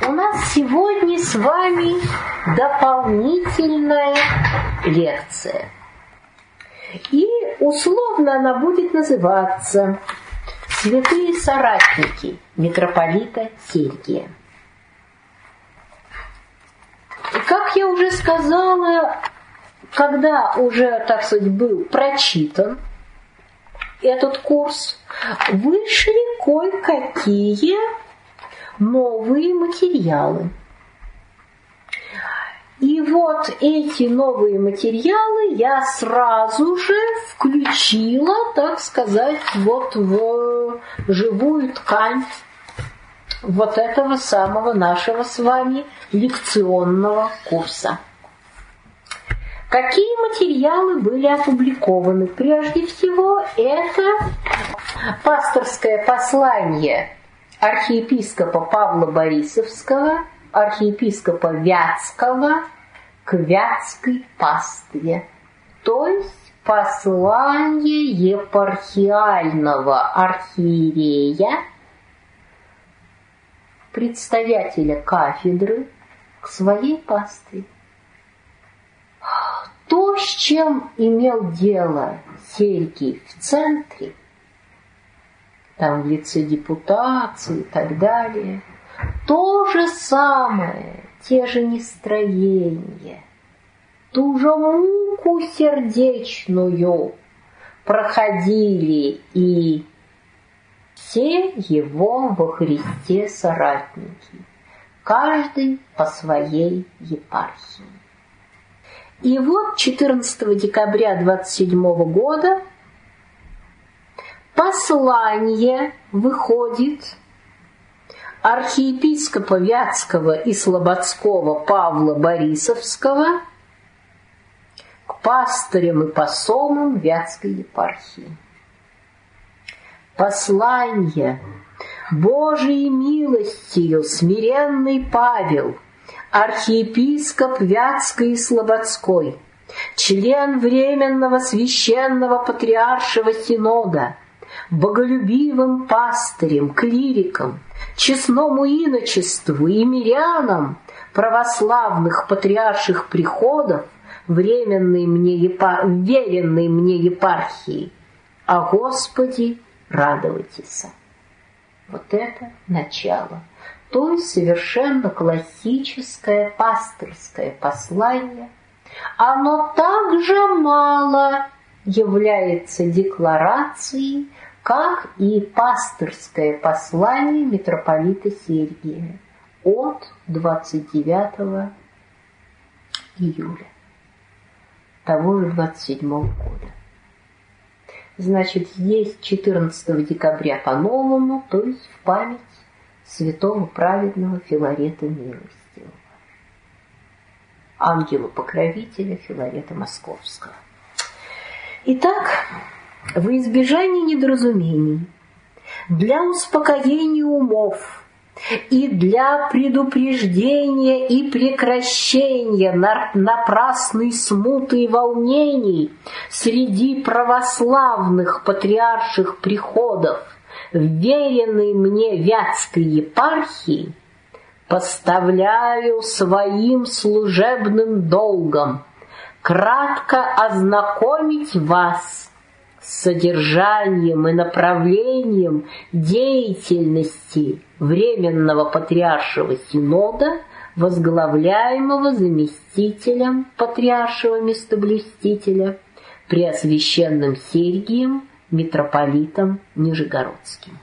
У нас сегодня с вами дополнительная лекция. И условно она будет называться «Святые соратники митрополита Сергия». Как я уже сказала, когда уже, так сказать, был прочитан этот курс, вышли кое-какие новые материалы. И вот эти новые материалы я сразу же включила, так сказать, вот в живую ткань вот этого самого нашего с вами лекционного курса. Какие материалы были опубликованы? Прежде всего, это пасторское послание архиепископа Павла Борисовского, архиепископа Вятского к Вятской пастве, то есть послание епархиального архиерея, представителя кафедры к своей пастве. То, с чем имел дело Сергий в центре, там в лице депутации и так далее, то же самое, те же настроения, ту же муку сердечную проходили и все его во Христе соратники, каждый по своей епархии. И вот 14 декабря 27 года послание выходит архиепископа Вятского и Слободского Павла Борисовского к пастырям и посомам Вятской епархии. Послание: Божией милостью смиренный Павел, архиепископ Вятской и Слободской, член Временного Священного Патриаршего Синода, боголюбивым пастырем, клирикам, честному иночеству и мирянам православных патриарших приходов, веренной мне епархии, о Господе радуйтесь. Вот это начало. То есть совершенно классическое пасторское послание. Оно также мало является декларацией, как и пасторское послание митрополита Сергия от 29 июля того же 27 года. Значит, здесь 14 декабря по-новому, то есть в память святого праведного Филарета Милостивого, ангела-покровителя Филарета Московского. Итак, во избежание недоразумений, для успокоения умов и для предупреждения и прекращения напрасной смуты и волнений среди православных патриарших приходов, веренной мне Вятской епархии, поставляю своим служебным долгом кратко ознакомить вас с содержанием и направлением деятельности Временного Патриаршего Синода, возглавляемого заместителем Патриаршего местоблюстителя Преосвященным Сергием митрополитом Нижегородским.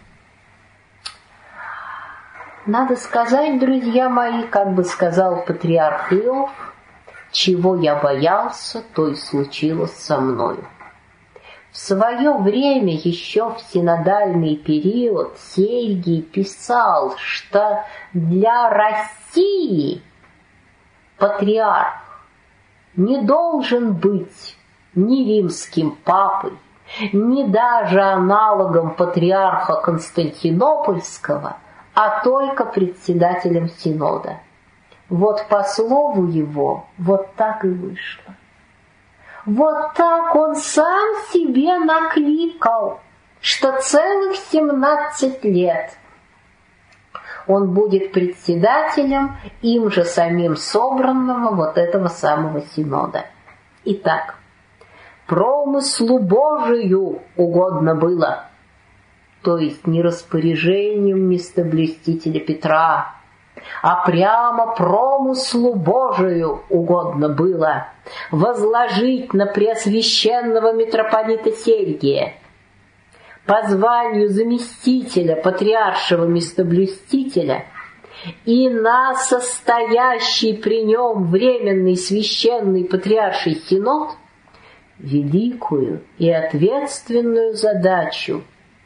Надо сказать, друзья мои, как бы сказал патриарх Иов, чего я боялся, то и случилось со мною. В свое время, еще в синодальный период, Сергий писал, что для России патриарх не должен быть ни римским папой, ни даже аналогом патриарха Константинопольского, а только председателем Синода. Вот по слову его, вот так и вышло. Вот так он сам себе накликал, что целых 17 лет он будет председателем им же самим собранного вот этого самого синода. Итак, промыслу Божию угодно было, то есть не распоряжением местоблюстителя Петра, а прямо промыслу Божию угодно было возложить на преосвященного митрополита Сергия по званию заместителя патриаршего местоблюстителя и на состоящий при нем временный священный патриарший синод великую и ответственную задачу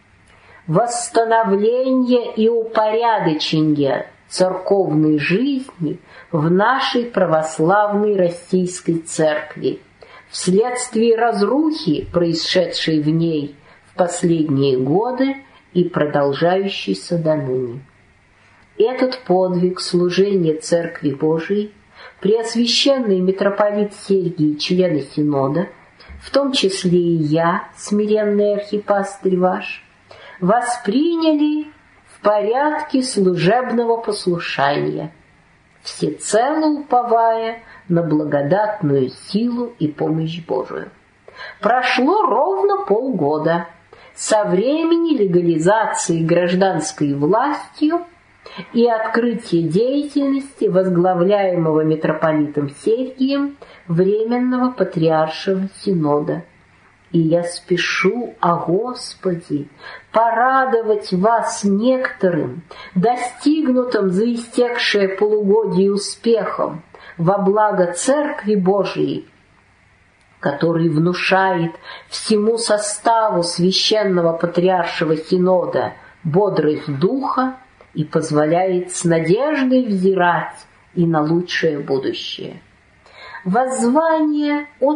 восстановления и упорядочения церковной жизни в нашей православной российской церкви вследствие разрухи, происшедшей в ней в последние годы и продолжающейся доныне. Этот подвиг служения Церкви Божией преосвященный митрополит Сергий и члены Синода, в том числе и я, смиренный архипастырь ваш, восприняли в порядке служебного послушания, всецело уповая на благодатную силу и помощь Божию. Прошло ровно полгода со времени легализации гражданской властью и открытия деятельности возглавляемого митрополитом Сергием Временного Патриаршего Синода. И я спешу, о Господи, порадовать вас некоторым, достигнутым за истекшее полугодие успехом во благо Церкви Божией, который внушает всему составу Священного Патриаршего Синода бодрость духа и позволяет с надеждой взирать и на лучшее будущее. Воззвание от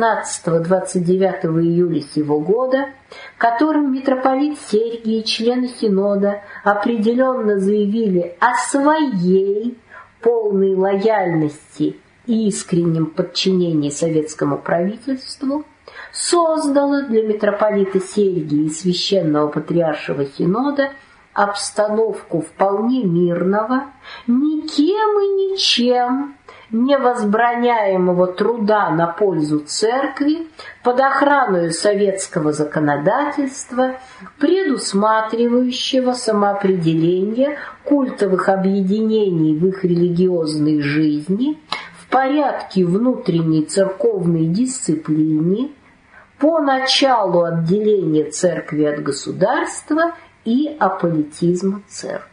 16-29 июля сего года, которым митрополит Сергий и члены Синода определенно заявили о своей полной лояльности и искреннем подчинении советскому правительству, создало для митрополита Сергия и Священного Патриаршего Синода обстановку вполне мирного, никем и ничем не возбраняемого труда на пользу церкви под охраной советского законодательства, предусматривающего самоопределение культовых объединений в их религиозной жизни в порядке внутренней церковной дисциплины, по началу отделения церкви от государства и аполитизма церкви.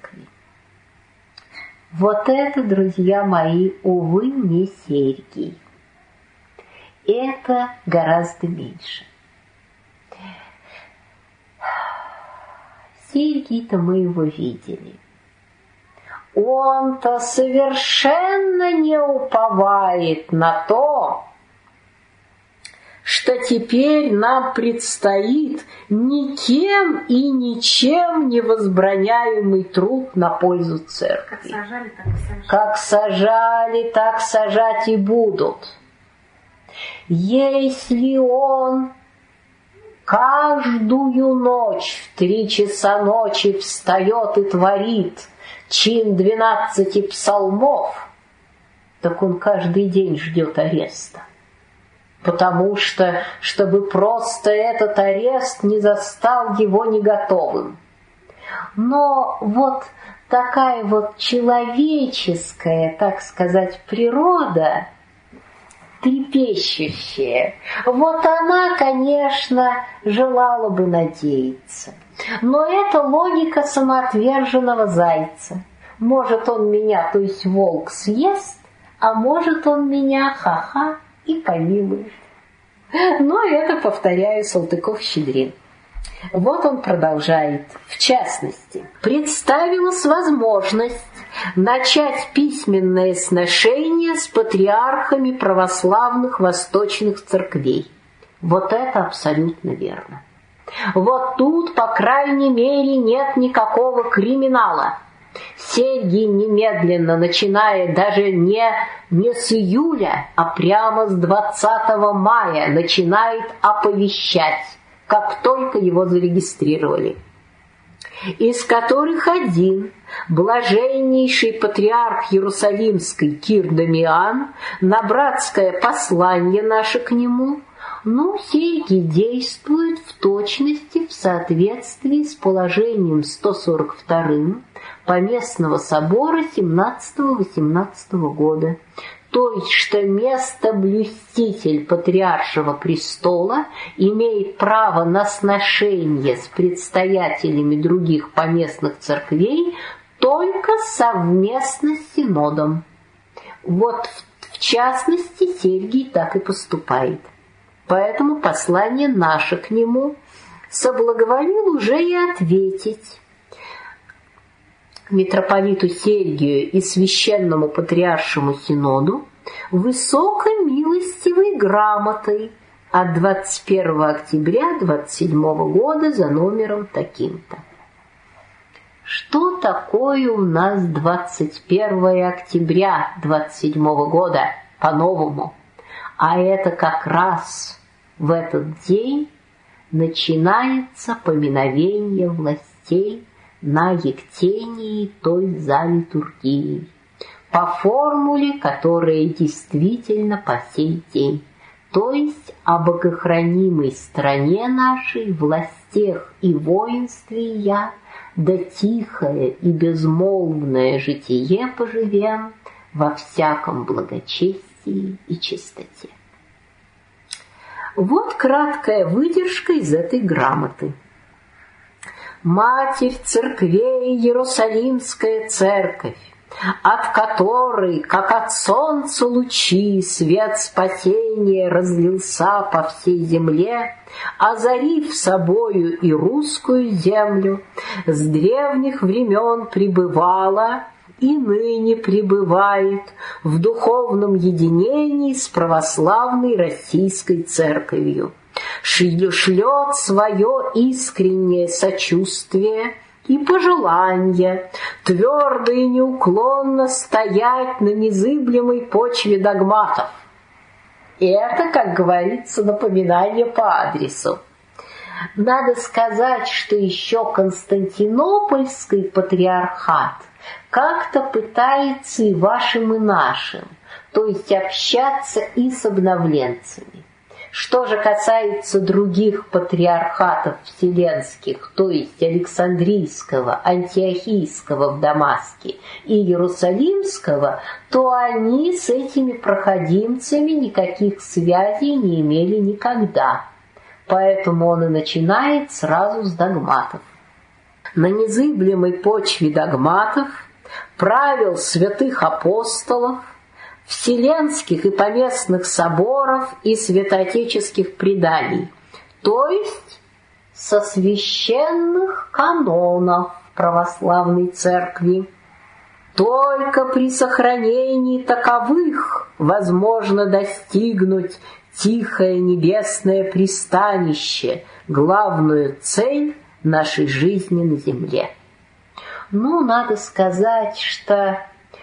Вот это, друзья мои, увы, не Сергий. Это гораздо меньше. Сергий-то мы его видели. Он-то совершенно не уповает на то, что теперь нам предстоит никем и ничем не возбраняемый труд на пользу церкви. Как сажали, так сажать и будут. Если он каждую ночь в 3 часа ночи встает и творит чин 12 псалмов, так он каждый день ждет ареста. Потому что, чтобы просто этот арест не застал его не готовым. Но вот такая вот человеческая, так сказать, природа, трепещущая, вот она, конечно, желала бы надеяться. Но это логика самоотверженного зайца. Может он меня, то есть волк, съест, а может он меня, ха-ха, и помилует. Но это, повторяю, Салтыков-Щедрин. Вот он продолжает. В частности, представилась возможность начать письменное сношение с патриархами православных восточных церквей. Вот это абсолютно верно. Вот тут, по крайней мере, нет никакого криминала. Сергий немедленно, начиная даже не с июля, а прямо с 20 мая, начинает оповещать, как только его зарегистрировали. из которых один, блаженнейший патриарх Иерусалимский Кир Дамиан, на братское послание наше к нему, серьги действуют в точности в соответствии с положением 142 Поместного собора 17-18 года. То есть, что местоблюститель патриаршего престола имеет право на сношение с предстоятелями других поместных церквей только совместно с синодом. Вот в частности Сергий так и поступает. Поэтому послание наше к нему соблаговолил уже и ответить митрополиту Сергию и священному патриаршему синоду высокомилостивой грамотой от 21 октября 27 года за номером таким-то. Что такое у нас 21 октября 27 года по-новому? А это как раз в этот день начинается поминовение властей на Ектении, то есть за литургией, по формуле, которая действительно по сей день, то есть о богохранимой стране нашей, властях и воинстве я, да тихое и безмолвное житие поживем во всяком благочестии и чистоте. Вот краткая выдержка из этой грамоты. Матерь церквей Иерусалимская церковь, от которой, как от солнца лучи, свет спасения разлился по всей земле, озарив собою и русскую землю, с древних времен пребывала и ныне пребывает в духовном единении с православной Российской Церковью, шлет свое искреннее сочувствие и пожелание твердо и неуклонно стоять на незыблемой почве догматов. И это, как говорится, напоминание по адресу. Надо сказать, что еще Константинопольский патриархат как-то пытается и вашим, и нашим, то есть общаться и с обновленцами. Что же касается других патриархатов вселенских, то есть Александрийского, Антиохийского в Дамаске и Иерусалимского, то они с этими проходимцами никаких связей не имели никогда. Поэтому он и начинает сразу с догматов. На незыблемой почве догматов, правил святых апостолов, вселенских и поместных соборов и святоотеческих преданий, то есть со священных канонов православной церкви. Только при сохранении таковых возможно достигнуть тихое небесное пристанище, главную цель нашей жизни на земле. Надо сказать, что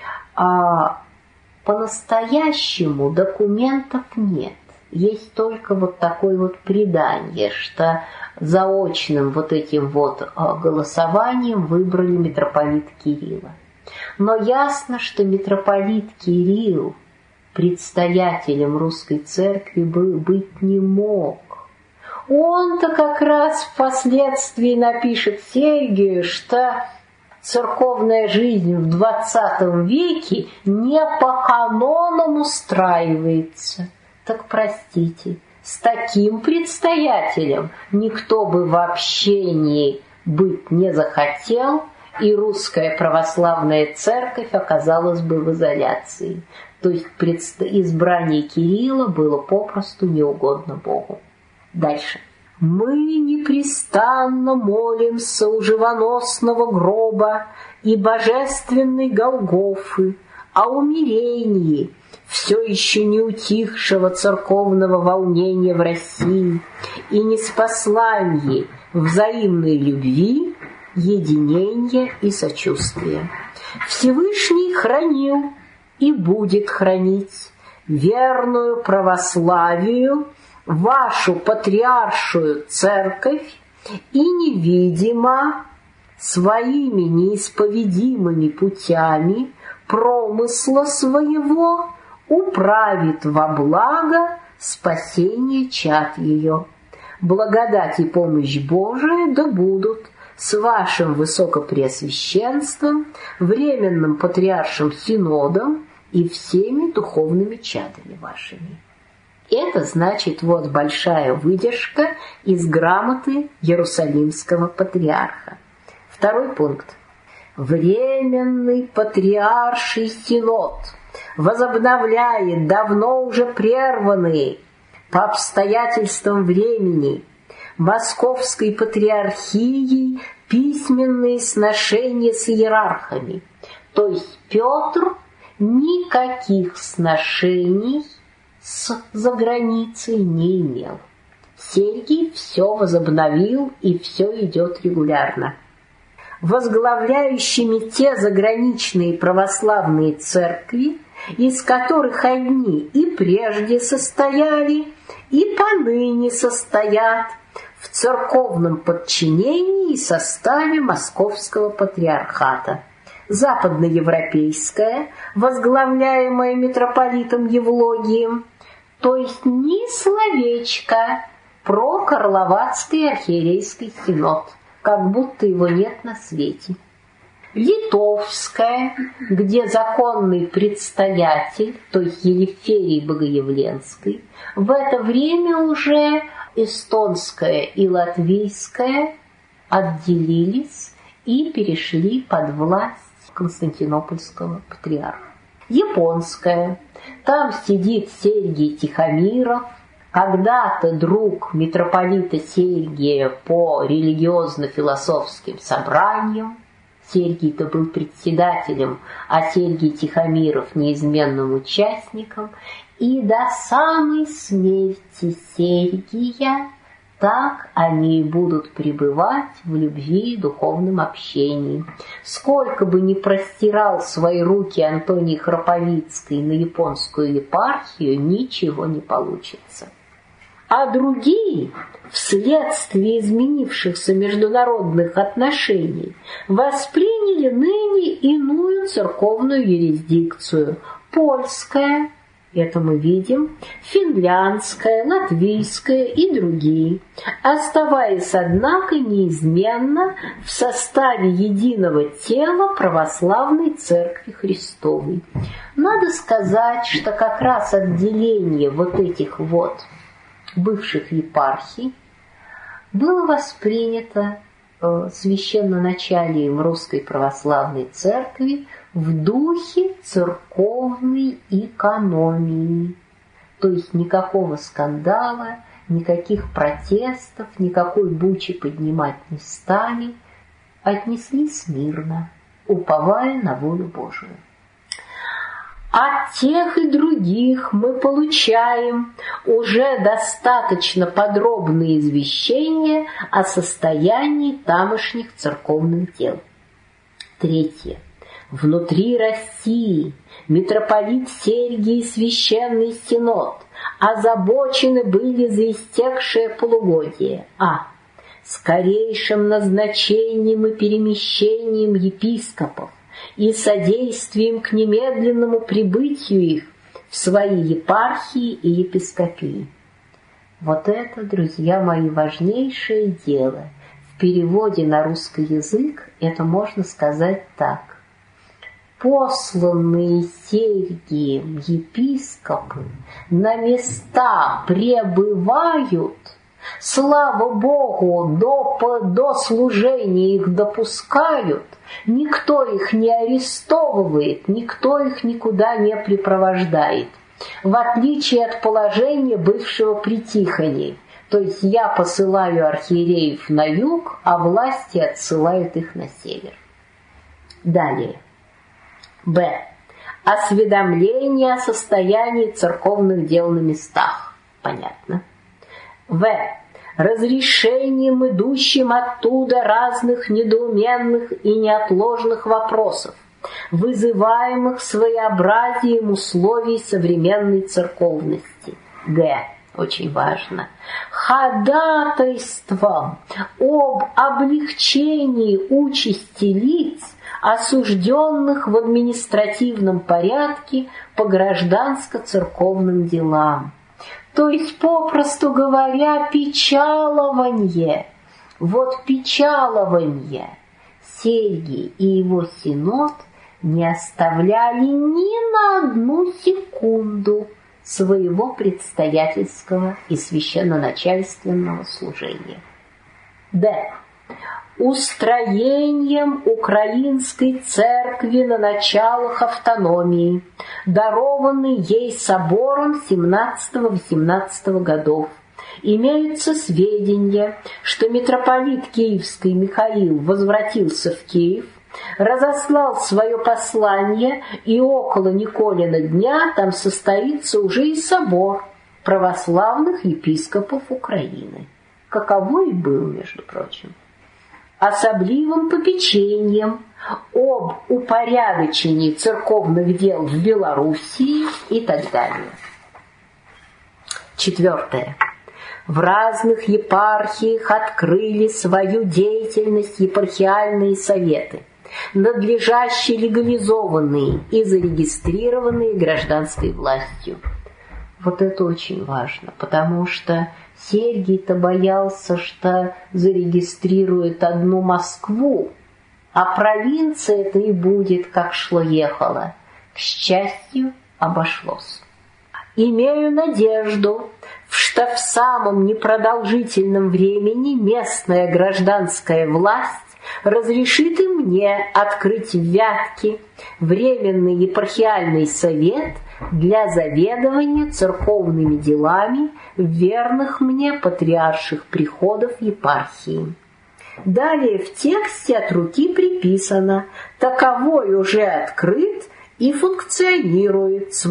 по-настоящему документов нет. Есть только вот такое вот предание, что заочным вот этим вот голосованием выбрали митрополита Кирилла. Но ясно, что митрополит Кирилл предстоятелем русской церкви быть не мог. Он-то как раз впоследствии напишет Сергию, что церковная жизнь в 20 веке не по канонам устраивается. Так простите, с таким предстоятелем никто бы в общении быть не захотел, и русская православная церковь оказалась бы в изоляции. То есть избрание Кирилла было попросту неугодно Богу. Дальше. Мы непрестанно молимся у живоносного гроба и божественной Голгофы о умирении все еще не утихшего церковного волнения в России и неспослании взаимной любви, единения и сочувствия. Всевышний хранил и будет хранить верную православию, вашу патриаршую церковь, и невидимо своими неисповедимыми путями промысла своего управит во благо спасение чад ее. Благодать и помощь Божия да будут с вашим высокопреосвященством, временным патриаршим синодом и всеми духовными чадами вашими. Это значит вот большая выдержка из грамоты Иерусалимского патриарха. Второй пункт. Временный патриарший синод возобновляет давно уже прерванные по обстоятельствам времени Московской патриархией письменные сношения с иерархами. То есть Петр никаких сношений с заграницей не имел. Сергий все возобновил, и все идет регулярно. Возглавляющими те заграничные православные церкви, из которых одни и прежде состояли, и поныне состоят в церковном подчинении и составе Московского патриархата. Западноевропейская, возглавляемая митрополитом Евлогием, то есть ни словечко про Карловацкий архиерейский синод, как будто его нет на свете. Литовская, где законный предстоятель, то есть Елеферий Богоявленский, в это время уже эстонская и латвийская отделились и перешли под власть Константинопольского патриарха. Японская, там сидит Сергий Тихомиров, когда-то друг митрополита Сергия по религиозно-философским собраниям. Сергий-то был председателем, а Сергий Тихомиров неизменным участником. И до самой смерти Сергия так они и будут пребывать в любви и духовном общении. Сколько бы ни простирал свои руки Антоний Храповицкий на японскую епархию, ничего не получится. А другие, вследствие изменившихся международных отношений, восприняли ныне иную церковную юрисдикцию – польская, это мы видим, финляндская, латвийская и другие, оставаясь, однако, неизменно в составе единого тела православной Церкви Христовой. Надо сказать, что как раз отделение вот этих вот бывших епархий было воспринято священноначалием Русской Православной Церкви в духе церковной экономии. То есть никакого скандала, никаких протестов, никакой бучи поднимать не стали, отнеслись мирно, уповая на волю Божию. От тех и других мы получаем уже достаточно подробные извещения о состоянии тамошних церковных дел. Третье. Внутри России митрополит Сергий и Священный Синод озабочены были за истекшее полугодие скорейшим назначением и перемещением епископов и содействием к немедленному прибытию их в свои епархии и епископии. Вот это, друзья мои, важнейшее дело. В переводе на русский язык это можно сказать так. Посланные Сергием епископы на места пребывают, слава Богу, до служения их допускают, никто их не арестовывает, никто их никуда не припровождает, в отличие от положения бывшего при Тихоне. То есть я посылаю архиереев на юг, а власти отсылают их на север. Далее. Б. Осведомление о состоянии церковных дел на местах. Понятно. В. Разрешением идущим оттуда разных недоуменных и неотложных вопросов, вызываемых своеобразием условий современной церковности. Г. Очень важно. ходатайством об облегчении участи лиц, осужденных в административном порядке по гражданско-церковным делам. То есть, попросту говоря, печалование. Вот печалование Сергий и его синод не оставляли ни на одну секунду своего предстоятельского и священноначальственного служения. Д. Устроением украинской церкви на началах автономии, дарованной ей собором 17-18 годов, имеются сведения, что митрополит Киевский Михаил возвратился в Киев, разослал свое послание, и около Николина дня там состоится уже и собор православных епископов Украины, каковой и был, между прочим, особливым попечением об упорядочении церковных дел в Белоруссии и так далее. 4. В разных епархиях открыли свою деятельность епархиальные советы, надлежаще легализованные и зарегистрированные гражданской властью. Вот это очень важно, потому что Сергий-то боялся, что зарегистрирует одну Москву, а провинция-то и будет, как шло-ехало. К счастью, обошлось. Имею надежду, что в самом непродолжительном времени местная гражданская власть разрешит и мне открыть в Вятке временный епархиальный совет для заведования церковными делами верных мне патриарших приходов епархии. Далее в тексте от руки приписано: таковой уже открыт и функционирует с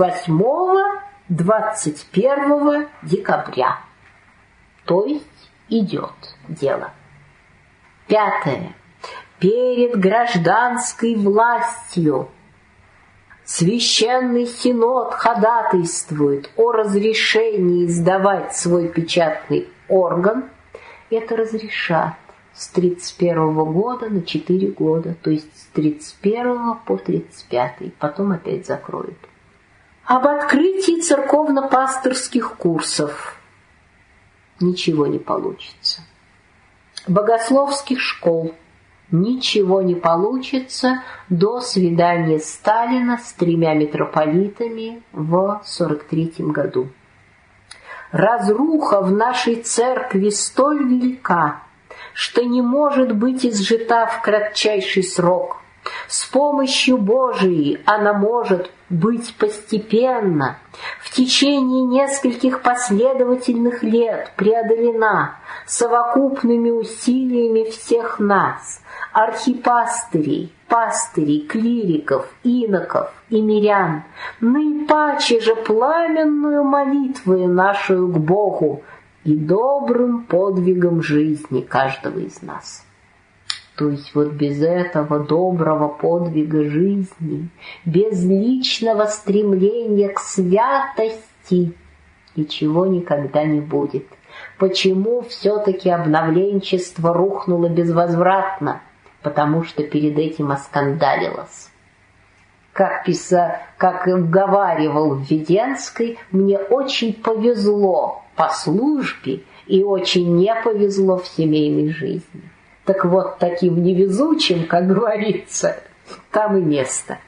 8-21 декабря. То есть идет дело. 5. Перед гражданской властью Священный Синод ходатайствует о разрешении издавать свой печатный орган. Это разрешат с 31 года на 4 года, то есть с 31 по 35, потом опять закроют. Об открытии церковно-пасторских курсов ничего не получится. Богословских школ ничего не получится до свидания Сталина с 3 митрополитами в 43 году. Разруха в нашей церкви столь велика, что не может быть изжита в кратчайший срок. С помощью Божией она может быть постепенно, в течение нескольких последовательных лет преодолена совокупными усилиями всех нас, архипастырей, пастырей, клириков, иноков и мирян, наипаче же пламенную молитвою нашу к Богу и добрым подвигом жизни каждого из нас. То есть вот без этого доброго подвига жизни, без личного стремления к святости ничего никогда не будет. Почему все-таки обновленчество рухнуло безвозвратно? Потому что перед этим оскандалилось. Как говаривал Введенский, мне очень повезло по службе и очень не повезло в семейной жизни. Так вот, таким невезучим, как говорится, там и место.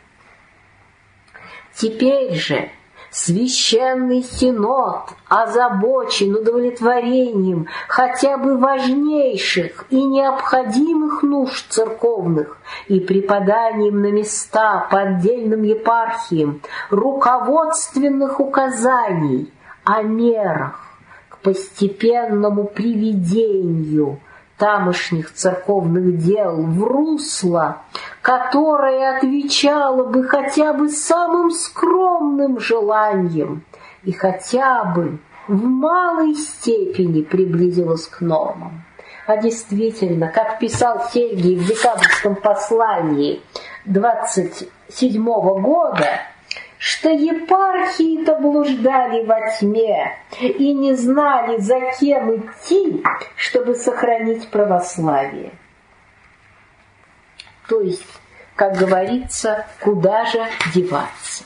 Теперь же Священный Синод озабочен удовлетворением хотя бы важнейших и необходимых нужд церковных и преподанием на места по отдельным епархиям руководственных указаний о мерах к постепенному приведению тамошних церковных дел в русло, которое отвечало бы хотя бы самым скромным желаниям и хотя бы в малой степени приблизилось к нормам. А действительно, как писал Сергий в декабрьском послании 27 года, что епархии-то блуждали во тьме и не знали, за кем идти, чтобы сохранить православие. То есть, как говорится, куда же деваться.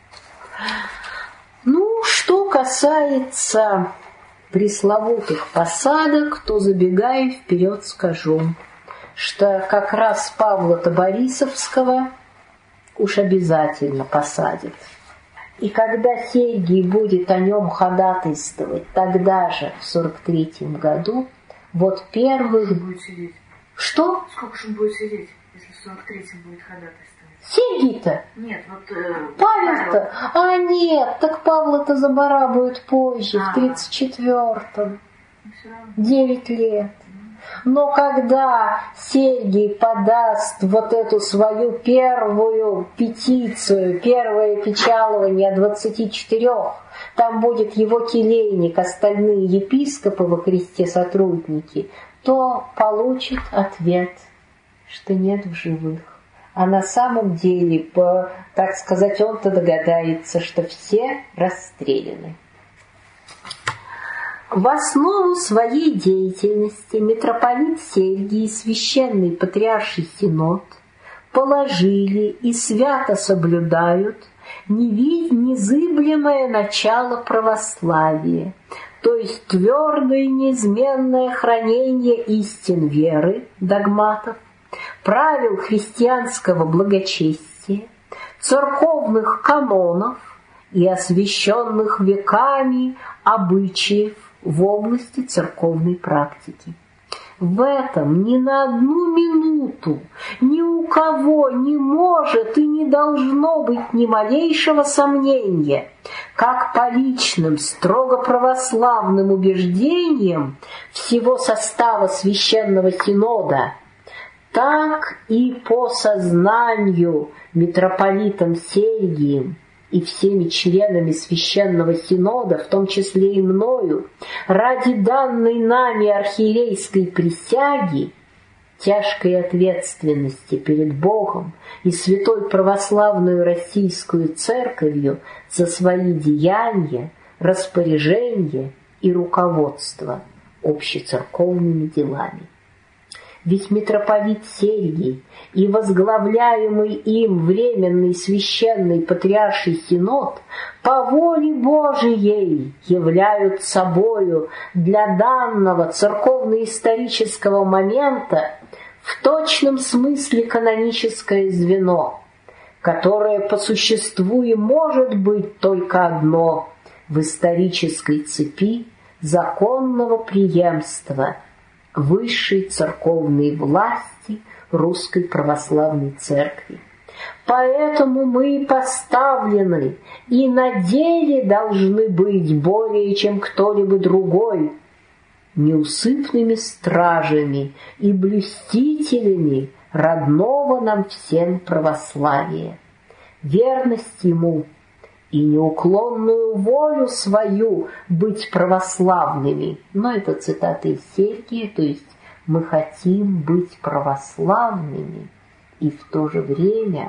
Ну, что касается пресловутых посадок, то, забегая вперед, скажу, что как раз Павла-то Борисовского уж обязательно посадят. И когда Сергий будет о нем ходатайствовать, тогда же, в 43-м году, вот первых... Сколько будет сидеть? Что? Сколько же он будет сидеть, если в 43-м будет ходатайствовать? Сергий-то? Нет, вот... Павел-то? А нет, так Павла-то забарабают позже, в 34-м. 9 лет. Но когда Сергий подаст вот эту свою первую петицию, первое печалование о 24, там будет его келейник, остальные епископы во Христе сотрудники, то получит ответ, что нет в живых. А на самом деле, так сказать, он-то догадается, что все расстреляны. В основу своей деятельности митрополит Сергий и Священный Патриарший Синод положили и свято соблюдают незыблемое начало православия, то есть твердое и неизменное хранение истин веры, догматов, правил христианского благочестия, церковных канонов и освященных веками обычаев в области церковной практики. В этом ни на одну минуту ни у кого не может и не должно быть ни малейшего сомнения, как по личным, строго православным убеждениям всего состава Священного Синода, так и по сознанию митрополитом Сергием и всеми членами Священного Синода, в том числе и мною, ради данной нами архиерейской присяги, тяжкой ответственности перед Богом и Святой Православную Российскую Церковью за свои деяния, распоряжения и руководство общецерковными делами. Ведь митрополит Сергий и возглавляемый им Временный Священный Патриарший Синод по воле Божией являют собою для данного церковно-исторического момента в точном смысле каноническое звено, которое по существу и может быть только одно в исторической цепи законного преемства высшей церковной власти Русской Православной Церкви. Поэтому мы и поставлены, и на деле должны быть более, чем кто-либо другой, неусыпными стражами и блюстителями родного нам всем православия. Верность ему и неуклонную волю свою быть православными. Но это цитата из Сергия, то есть мы хотим быть православными и в то же время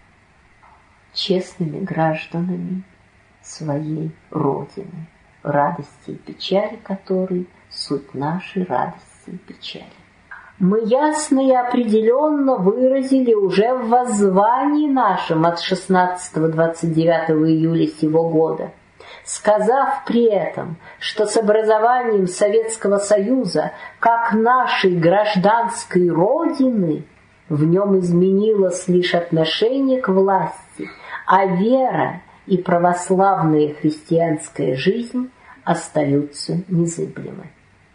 честными гражданами своей Родины, радости и печали которой суть нашей радости и печали. Мы ясно и определенно выразили уже в воззвании нашем от 16-29 июля сего года, сказав при этом, что с образованием Советского Союза как нашей гражданской Родины в нем изменилось лишь отношение к власти, а вера и православная христианская жизнь остаются незыблемы.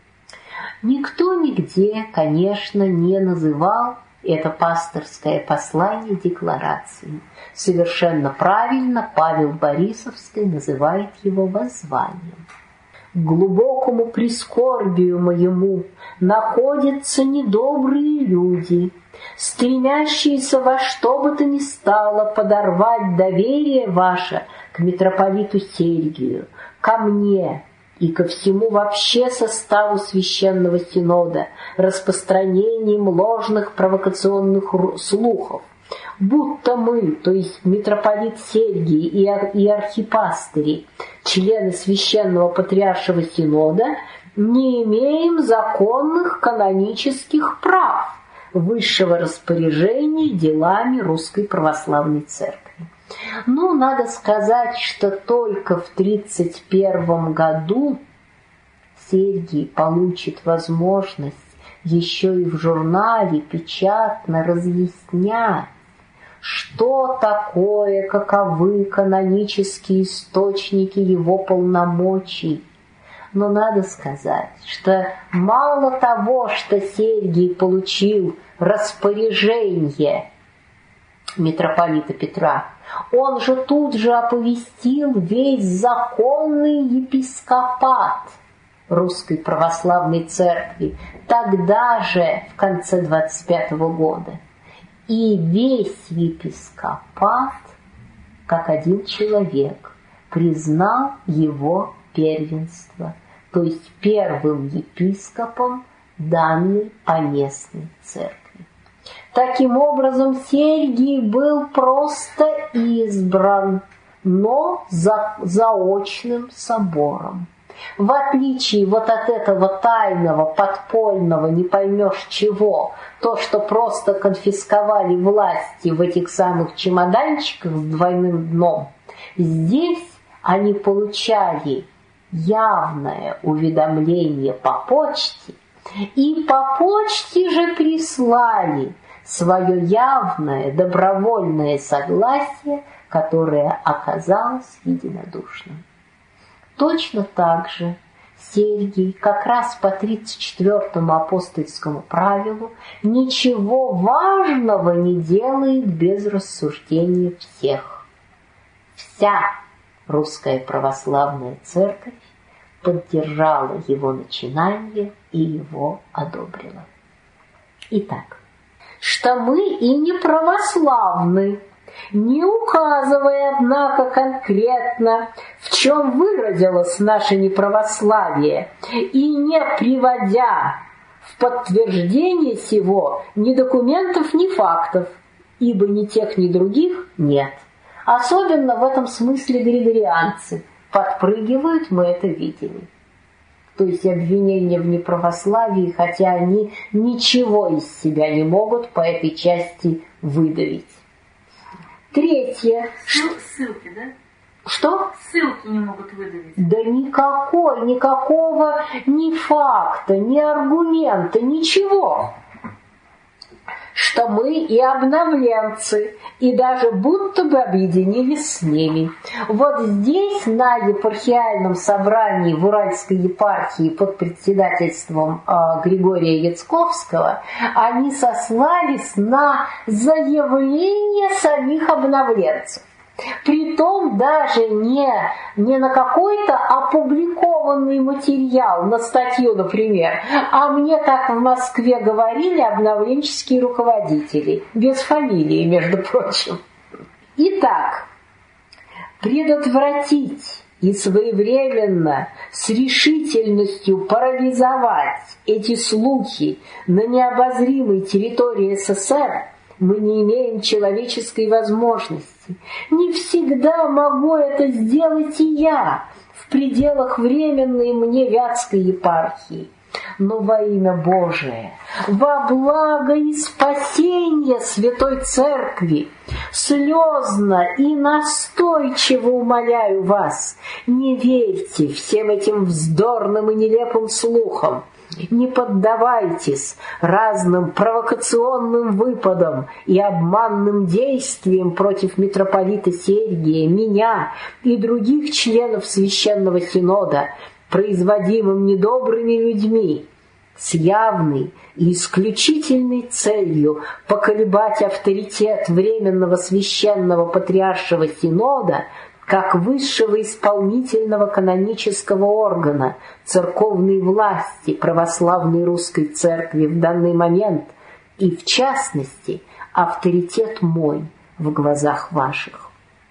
Никто нигде, конечно, не называл это пасторское послание декларацией. Совершенно правильно Павел Борисовский называет его воззванием. К глубокому прискорбию моему находятся недобрые люди, стремящиеся во что бы то ни стало подорвать доверие ваше к митрополиту Сергию, ко мне и ко всему вообще составу Священного Синода распространением ложных провокационных слухов, будто мы, то есть митрополит Сергий и архипастыри, члены Священного Патриаршего Синода, не имеем законных канонических прав высшего распоряжения делами Русской Православной Церкви. Ну, надо сказать, что только в 1931 году Сергий получит возможность еще и в журнале печатно разъяснять, что такое, каковы канонические источники его полномочий. Но надо сказать, что мало того, что Сергий получил распоряжение митрополита Петра, он же тут же оповестил весь законный епископат Русской Православной Церкви, тогда же, в конце 25-го года. И весь епископат, как один человек, признал его первенство, то есть первым епископом данной поместной церкви. Таким образом, Сергий был просто избран, но заочным собором. В отличие вот от этого тайного, подпольного, не поймешь чего, то, что просто конфисковали власти в этих самых чемоданчиках с двойным дном, здесь они получали явное уведомление по почте, и по почте же прислали свое явное добровольное согласие, которое оказалось единодушным. Точно так же Сергий как раз по 34-му апостольскому правилу ничего важного не делает без рассуждения всех. Вся Русская Православная Церковь поддержала его начинание и его одобрила. Итак, что мы и не православны, не указывая, однако, конкретно, в чем выразилось наше неправославие, и не приводя в подтверждение сего ни документов, ни фактов, ибо ни тех, ни других нет. Особенно в этом смысле григорианцы подпрыгивают, мы это видели. То есть обвинения в неправославии, хотя они ничего из себя не могут по этой части выдавить. Третье. Ссылки, да? Что? Ссылки не могут выдавить. Да никакого ни факта, ни аргумента, ничего. Что мы и обновленцы, и даже будто бы объединились с ними. Вот здесь, на епархиальном собрании в Уральской епархии под председательством Григория Яцковского, они сослались на заявление самих обновленцев. Притом даже не на какой-то опубликованный материал, на статью, например, а мне так в Москве говорили обновленческие руководители, без фамилии, между прочим. Итак, предотвратить и своевременно, с решительностью парализовать эти слухи на необозримой территории СССР мы не имеем человеческой возможности. Не всегда могу это сделать и я в пределах временной мне Вятской епархии. Но во имя Божие, во благо и спасение Святой Церкви, слезно и настойчиво умоляю вас, не верьте всем этим вздорным и нелепым слухам. Не поддавайтесь разным провокационным выпадам и обманным действиям против митрополита Сергия, меня и других членов Священного Синода, производимым недобрыми людьми, с явной и исключительной целью поколебать авторитет Временного Священного Патриаршего Синода как высшего исполнительного канонического органа церковной власти православной русской церкви в данный момент, и в частности авторитет мой в глазах ваших.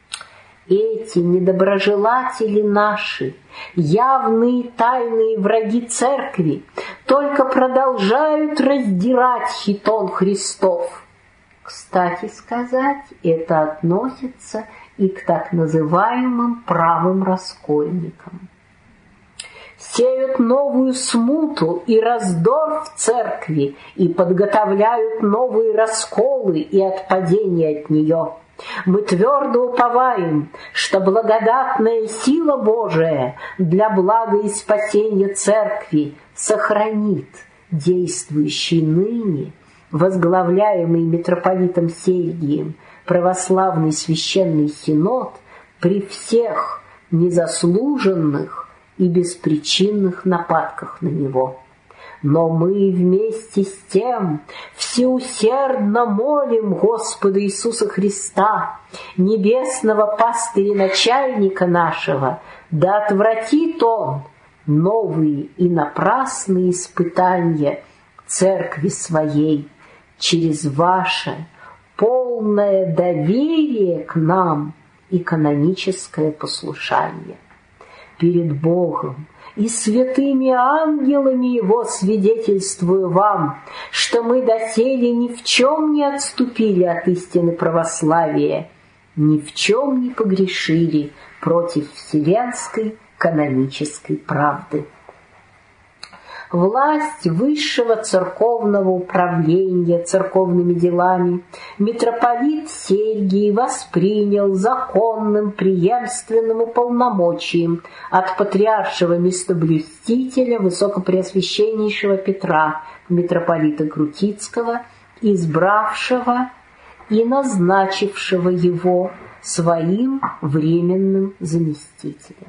Эти недоброжелатели наши, явные тайные враги церкви, только продолжают раздирать хитон Христов. Кстати сказать, это относится и к так называемым правым раскольникам. Сеют новую смуту и раздор в церкви и подготовляют новые расколы и отпадения от нее. Мы твердо уповаем, что благодатная сила Божия для блага и спасения церкви сохранит действующий ныне, возглавляемый митрополитом Сергием, православный священный синод при всех незаслуженных и беспричинных нападках на него. Но мы вместе с тем всеусердно молим Господа Иисуса Христа, небесного пастыря-начальника нашего, да отвратит Он новые и напрасные испытания церкви своей через ваше полное доверие к нам и каноническое послушание. Перед Богом и святыми ангелами Его свидетельствую вам, что мы доселе ни в чем не отступили от истины православия, ни в чем не погрешили против вселенской канонической правды. Власть высшего церковного управления церковными делами митрополит Сергий воспринял законным преемственным уполномочием от патриаршего местоблюстителя высокопреосвященнейшего Петра, митрополита Крутицкого, избравшего и назначившего его своим временным заместителем.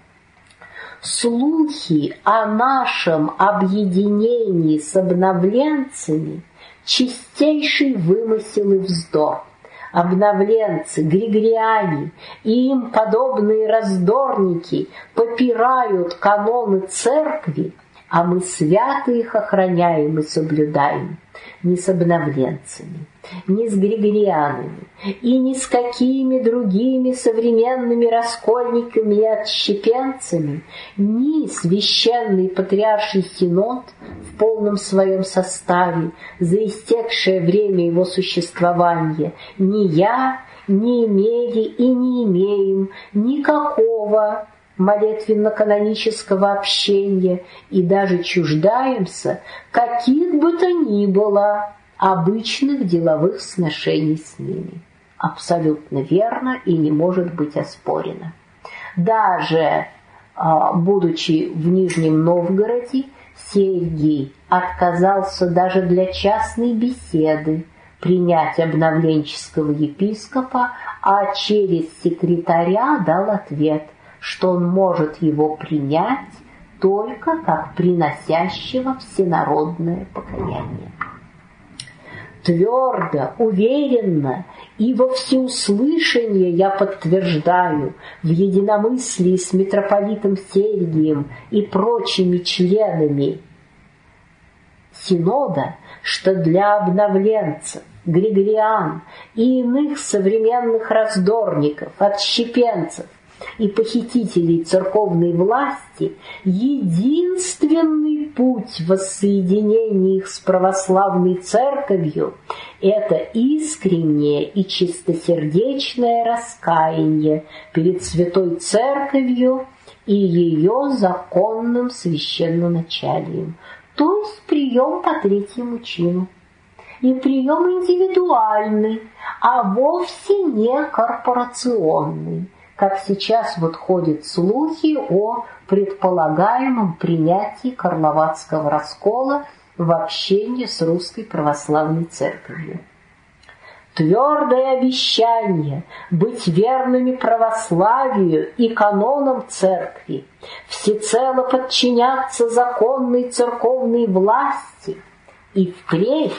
Слухи о нашем объединении с обновленцами – чистейший вымысел и вздор. Обновленцы, григориане и им подобные раздорники попирают каноны церкви, а мы свято их охраняем и соблюдаем. Не с обновленцами, не с григорианами и ни с какими другими современными раскольниками и отщепенцами, ни священный патриарший синод в полном своем составе за истекшее время его существования ни я, не имели и не имеем никакого молитвенно-канонического общения и даже чуждаемся каких бы то ни было обычных деловых сношений с ними. Абсолютно верно и не может быть оспорено. Даже будучи в Нижнем Новгороде, Сергий отказался даже для частной беседы принять обновленческого епископа, а через секретаря дал ответ, что он может его принять только как приносящего всенародное покаяние. Твердо, уверенно и во всеуслышание я подтверждаю в единомыслии с митрополитом Сергием и прочими членами Синода, что для обновленцев, григориан и иных современных раздорников, отщепенцев и похитителей церковной власти единственный путь воссоединения их с православной церковью – это искреннее и чистосердечное раскаяние перед Святой Церковью и ее законным священноначалием, то есть прием по третьему чину. И прием индивидуальный, а вовсе не корпорационный, как сейчас вот ходят слухи о предполагаемом принятии Карловацкого раскола в общении с Русской Православной Церковью. Твердое обещание быть верными православию и канонам Церкви, всецело подчиняться законной церковной власти и впредь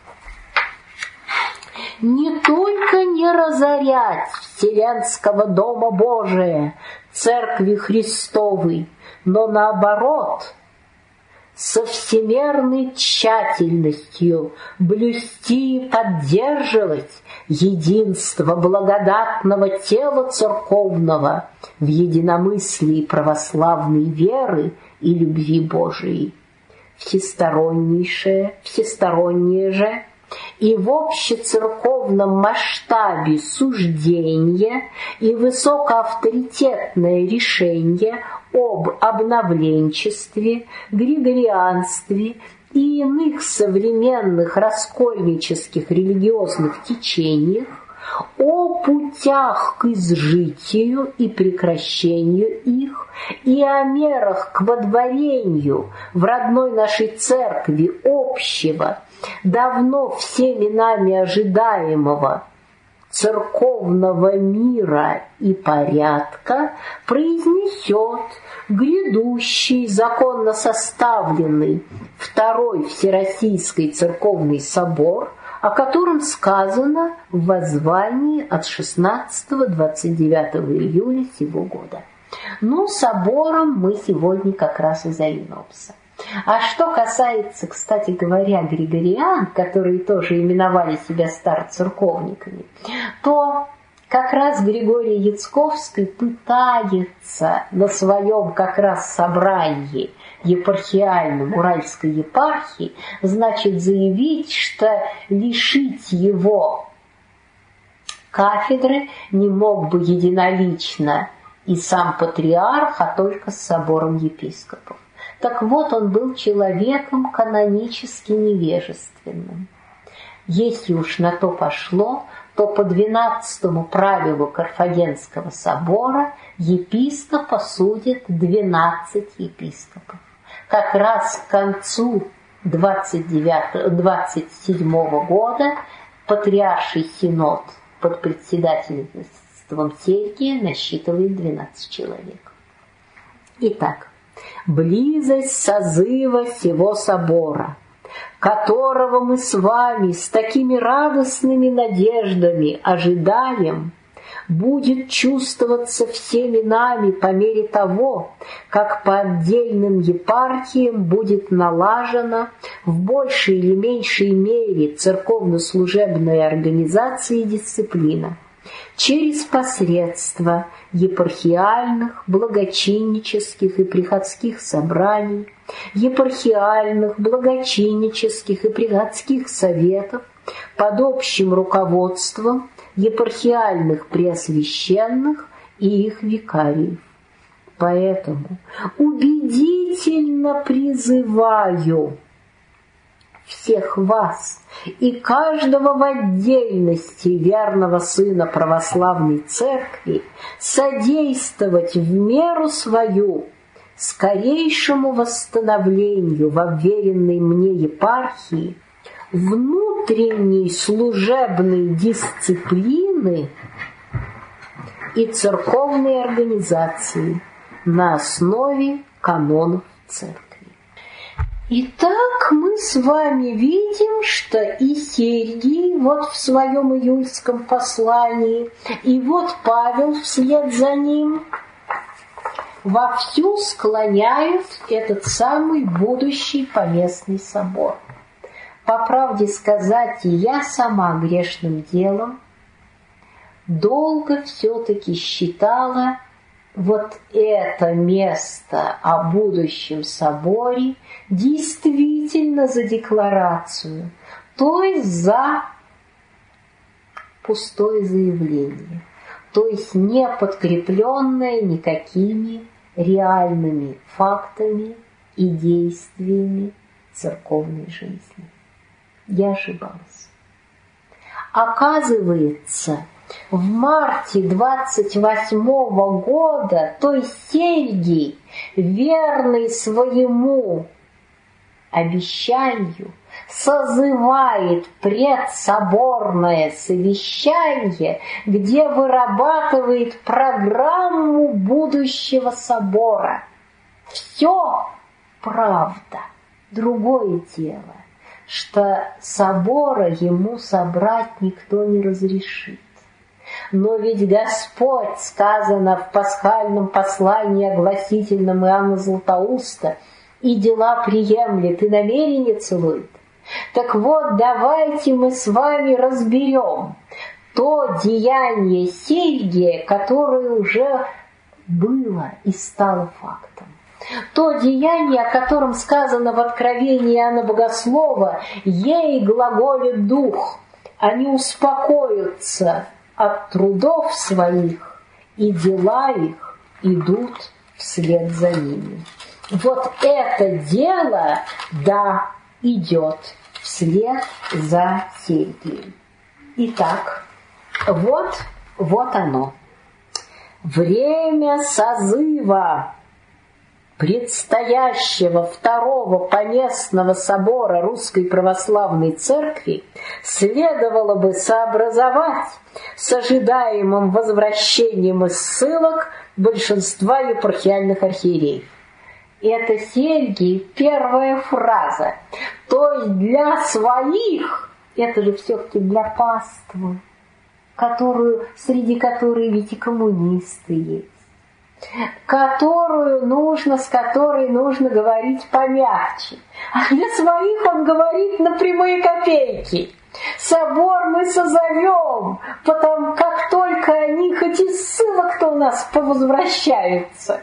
не только не разорять Вселенского Дома Божия, Церкви Христовой, но наоборот, со всемерной тщательностью блюсти и поддерживать единство благодатного тела церковного в единомыслии православной веры и любви Божией. Всестороннее же и в общецерковном масштабе суждение и высокоавторитетное решение об обновленчестве, григорианстве и иных современных раскольнических религиозных течениях, о путях к изжитию и прекращению их, и о мерах к водворению в родной нашей церкви общего, давно всеми нами ожидаемого церковного мира и порядка, произнесет грядущий законно составленный Второй Всероссийский церковный собор, о котором сказано в воззвании от 16-29 июля сего года. Ну, собором мы сегодня как раз и займемся. А что касается, кстати говоря, григориан, которые тоже именовали себя староцерковниками, то как раз Григорий Яцковский пытается на своем как раз собрании епархиальном Уральской епархии, значит, заявить, что лишить его кафедры не мог бы единолично и сам патриарх, а только с собором епископов. Так вот, он был человеком канонически невежественным. Если уж на то пошло, то по 12-му правилу Карфагенского собора епископа судят 12 епископов. Как раз к концу 27 года Патриарший синод под председательством Сергия насчитывает 12 человек. Итак, близость созыва сего собора, которого мы с вами с такими радостными надеждами ожидаем, будет чувствоваться всеми нами по мере того, как по отдельным епархиям будет налажена в большей или меньшей мере церковно-служебная организация и дисциплина через посредство епархиальных, благочиннических и приходских собраний, епархиальных, благочиннических и приходских советов под общим руководством епархиальных преосвященных и их викариев. Поэтому убедительно призываю всех вас и каждого в отдельности верного сына православной церкви содействовать в меру свою скорейшему восстановлению во вверенной мне епархии внутренней служебной дисциплины и церковной организации на основе канонов церкви. Итак, мы с вами видим, что и Сергий вот в своем июльском послании, и вот Павел вслед за ним вовсю склоняют этот самый будущий поместный собор. По правде сказать, и я сама грешным делом долго все-таки считала вот это место о будущем соборе действительно за декларацию, то есть за пустое заявление, то есть не подкрепленное никакими реальными фактами и действиями церковной жизни. Я ошибалась. Оказывается, в марте 28-го года, то есть Сергий, верный своему обещанию, созывает предсоборное совещание, где вырабатывает программу будущего собора. Все правда. Другое дело, что собора ему собрать никто не разрешит. Но ведь Господь, сказано в пасхальном послании огласительном Иоанна Златоуста, и дела приемлет, и намерения целует. Так вот, давайте мы с вами разберем то деяние Сергия, которое уже было и стало фактом. То деяние, о котором сказано в Откровении Иоанна Богослова, ей глаголит дух, они успокоятся от трудов своих, и дела их идут вслед за ними. Вот это дело, да, идет вслед за Сергием. Итак, вот оно. Время созыва предстоящего Второго Поместного собора Русской Православной Церкви следовало бы сообразовать с ожидаемым возвращением из ссылок большинства епархиальных архиереев. Это Сергий, первая фраза. То есть для своих, это же все-таки для паствы, среди которой ведь и коммунисты есть, с которой нужно говорить помягче. А для своих он говорит на прямые копейки. Собор мы созовем, потому как только они хоть из ссылок-то у нас повозвращаются.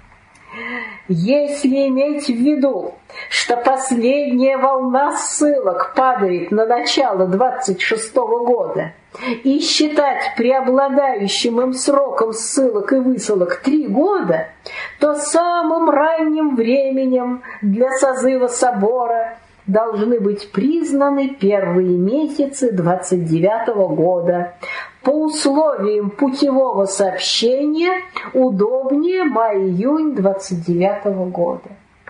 Если иметь в виду, что последняя волна ссылок падает на начало 26-го года, и считать преобладающим им сроком ссылок и высылок 3 года, то самым ранним временем для созыва собора должны быть признаны первые месяцы 29-го года. По условиям путевого сообщения удобнее май-июнь 29-го года.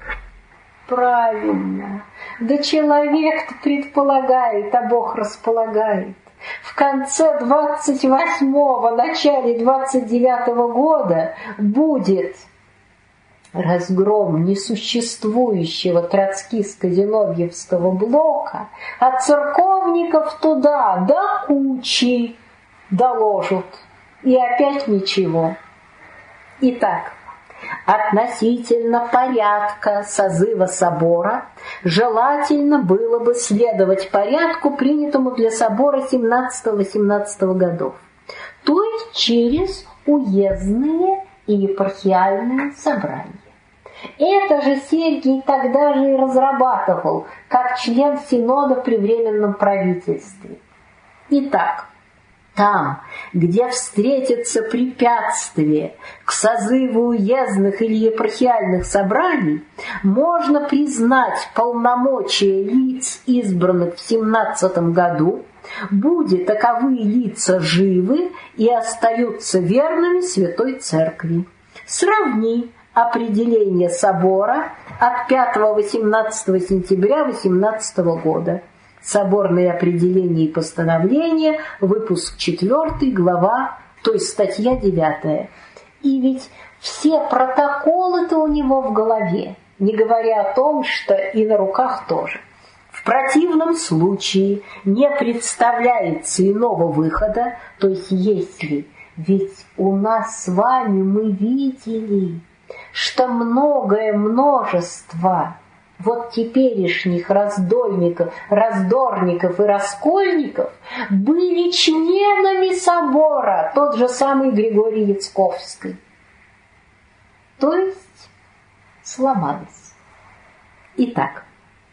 Правильно. Да человек-то предполагает, а Бог располагает. В конце 28-го, начале 29-го года будет разгром несуществующего троцкистско-зиновьевского блока, а церковников туда до кучи доложат. И опять ничего. Итак, относительно порядка созыва собора желательно было бы следовать порядку, принятому для собора 17-18 годов, то есть через уездные и епархиальные собрания. Это же Сергий тогда же и разрабатывал, как член Синода при Временном правительстве. Итак, там, где встретится препятствие к созыву уездных или епархиальных собраний, можно признать полномочия лиц, избранных в 17 году, будь таковые лица живы и остаются верными Святой Церкви. Сравни определение собора от 5-18 сентября 18 года. Соборные определения и постановления, выпуск 4, глава, то есть статья 9. И ведь все протоколы-то у него в голове, не говоря о том, что и на руках тоже. В противном случае не представляется иного выхода, то есть если, ведь у нас с вами мы видели, что множество вот теперешних раздорников и раскольников были членами собора, тот же самый Григорий Яцковский. То есть сломались. Итак,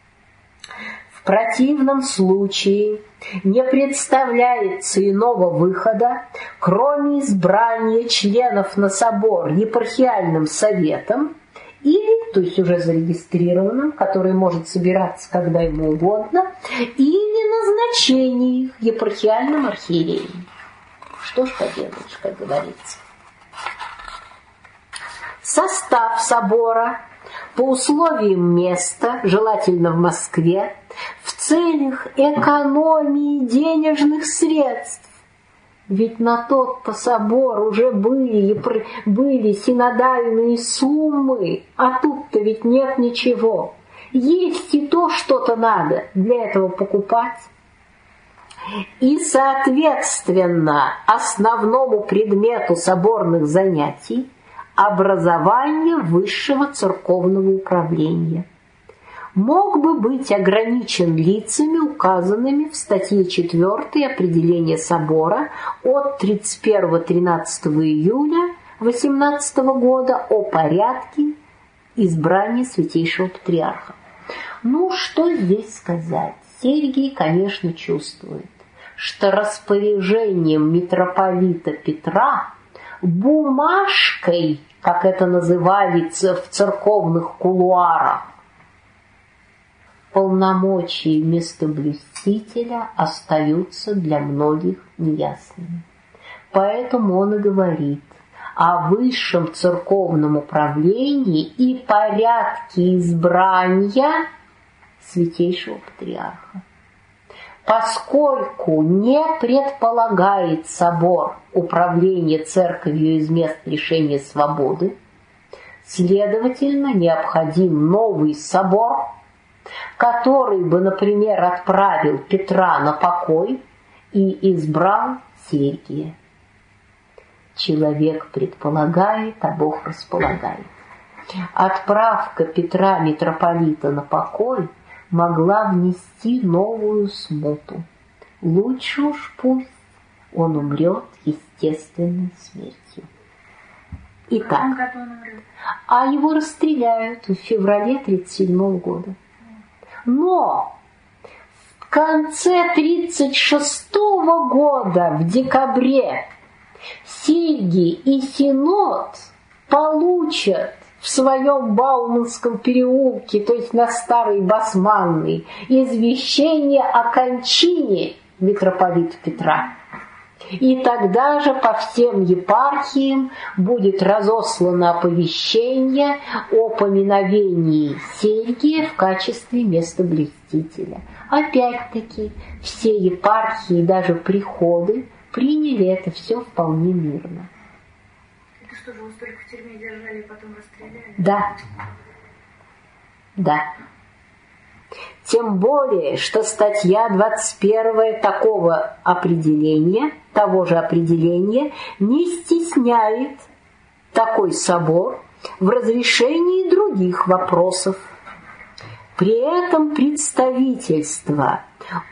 в противном случае не представляется иного выхода, кроме избрания членов на собор епархиальным советом, или, то есть уже зарегистрированным, который может собираться когда ему угодно, или назначение их епархиальным архиереем. Что ж поделаешь, как говорится. Состав собора по условиям места, желательно в Москве, в целях экономии денежных средств. Ведь на тот-то собор уже были синодальные суммы, а тут-то ведь нет ничего. Есть и то что-то надо для этого покупать. И, соответственно, основному предмету соборных занятий образование высшего церковного управления мог бы быть ограничен лицами, указанными в статье 4 определения собора от 31-13 июля 18 года о порядке избрание Святейшего Патриарха. Ну, что здесь сказать? Сергий, конечно, чувствует, что распоряжением митрополита Петра бумажкой, как это называется в церковных кулуарах, полномочия местоблюстителя остаются для многих неясными. Поэтому он и говорит о высшем церковном управлении и порядке избрания Святейшего Патриарха. Поскольку не предполагает собор управление церковью из мест лишения свободы, следовательно, необходим новый собор, который бы, например, отправил Петра на покой и избрал Сергия. Человек предполагает, а Бог располагает. Отправка Петра митрополита на покой могла внести новую смуту. Лучше уж пусть он умрет естественной смертью. Итак, а его расстреляют в феврале 1937 года. Но в конце 1936 года, в декабре, Сергий и Синод получат в своем Бауманском переулке, то есть на Старой Басманной, извещение о кончине митрополита Петра. И тогда же по всем епархиям будет разослано оповещение о поминовении Сергия в качестве местоблюстителя. Опять-таки, все епархии, даже приходы, приняли это все вполне мирно. Это что же, его столько в тюрьме держали и потом расстреляли? Да. Да. Тем более, что статья 21 такого определения, того же определения, не стесняет такой собор в разрешении других вопросов. При этом представительство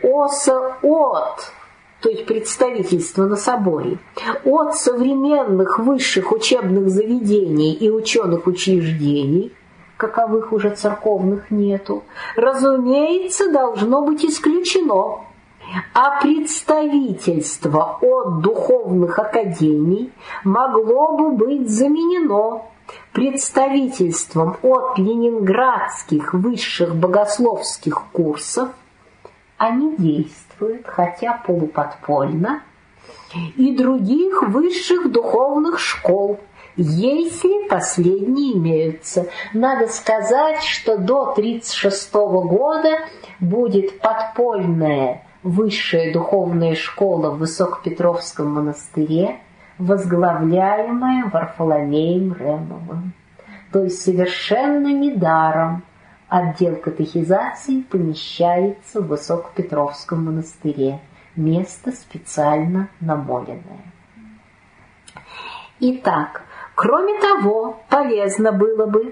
то есть представительство на соборе, от современных высших учебных заведений и ученых учреждений, каковых уже церковных нету, разумеется, должно быть исключено. А представительство от духовных академий могло бы быть заменено представительством от ленинградских высших богословских курсов. Они действуют, хотя полуподпольно, и других высших духовных школ, если последние имеются. Надо сказать, что до 1936 года будет подпольная высшая духовная школа в Высокопетровском монастыре, возглавляемая Варфоломеем Ремовым. То есть совершенно недаром отдел катехизации помещается в Высокопетровском монастыре, место специально намоленное. Итак, кроме того, полезно было бы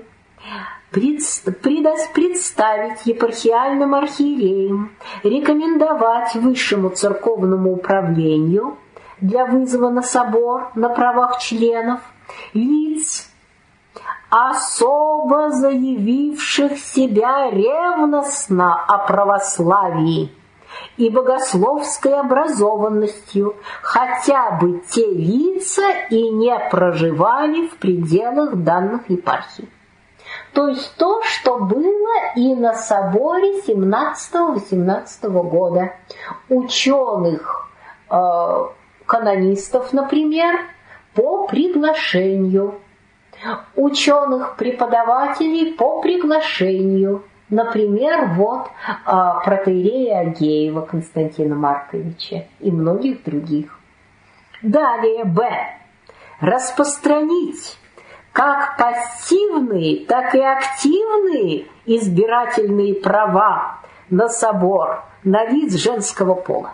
представить епархиальным архиереям, рекомендовать высшему церковному управлению для вызова на собор на правах членов лиц, особо заявивших себя ревностно о православии и богословской образованностью, хотя бы те лица и не проживали в пределах данных епархий. То есть то, что было и на соборе 17-18 года. Ученых, канонистов, например, по приглашению. Ученых-преподавателей по приглашению. Например, протоиерея Агеева Константина Марковича и многих других. Далее, Б. Распространить как пассивные, так и активные избирательные права на собор на лиц женского пола.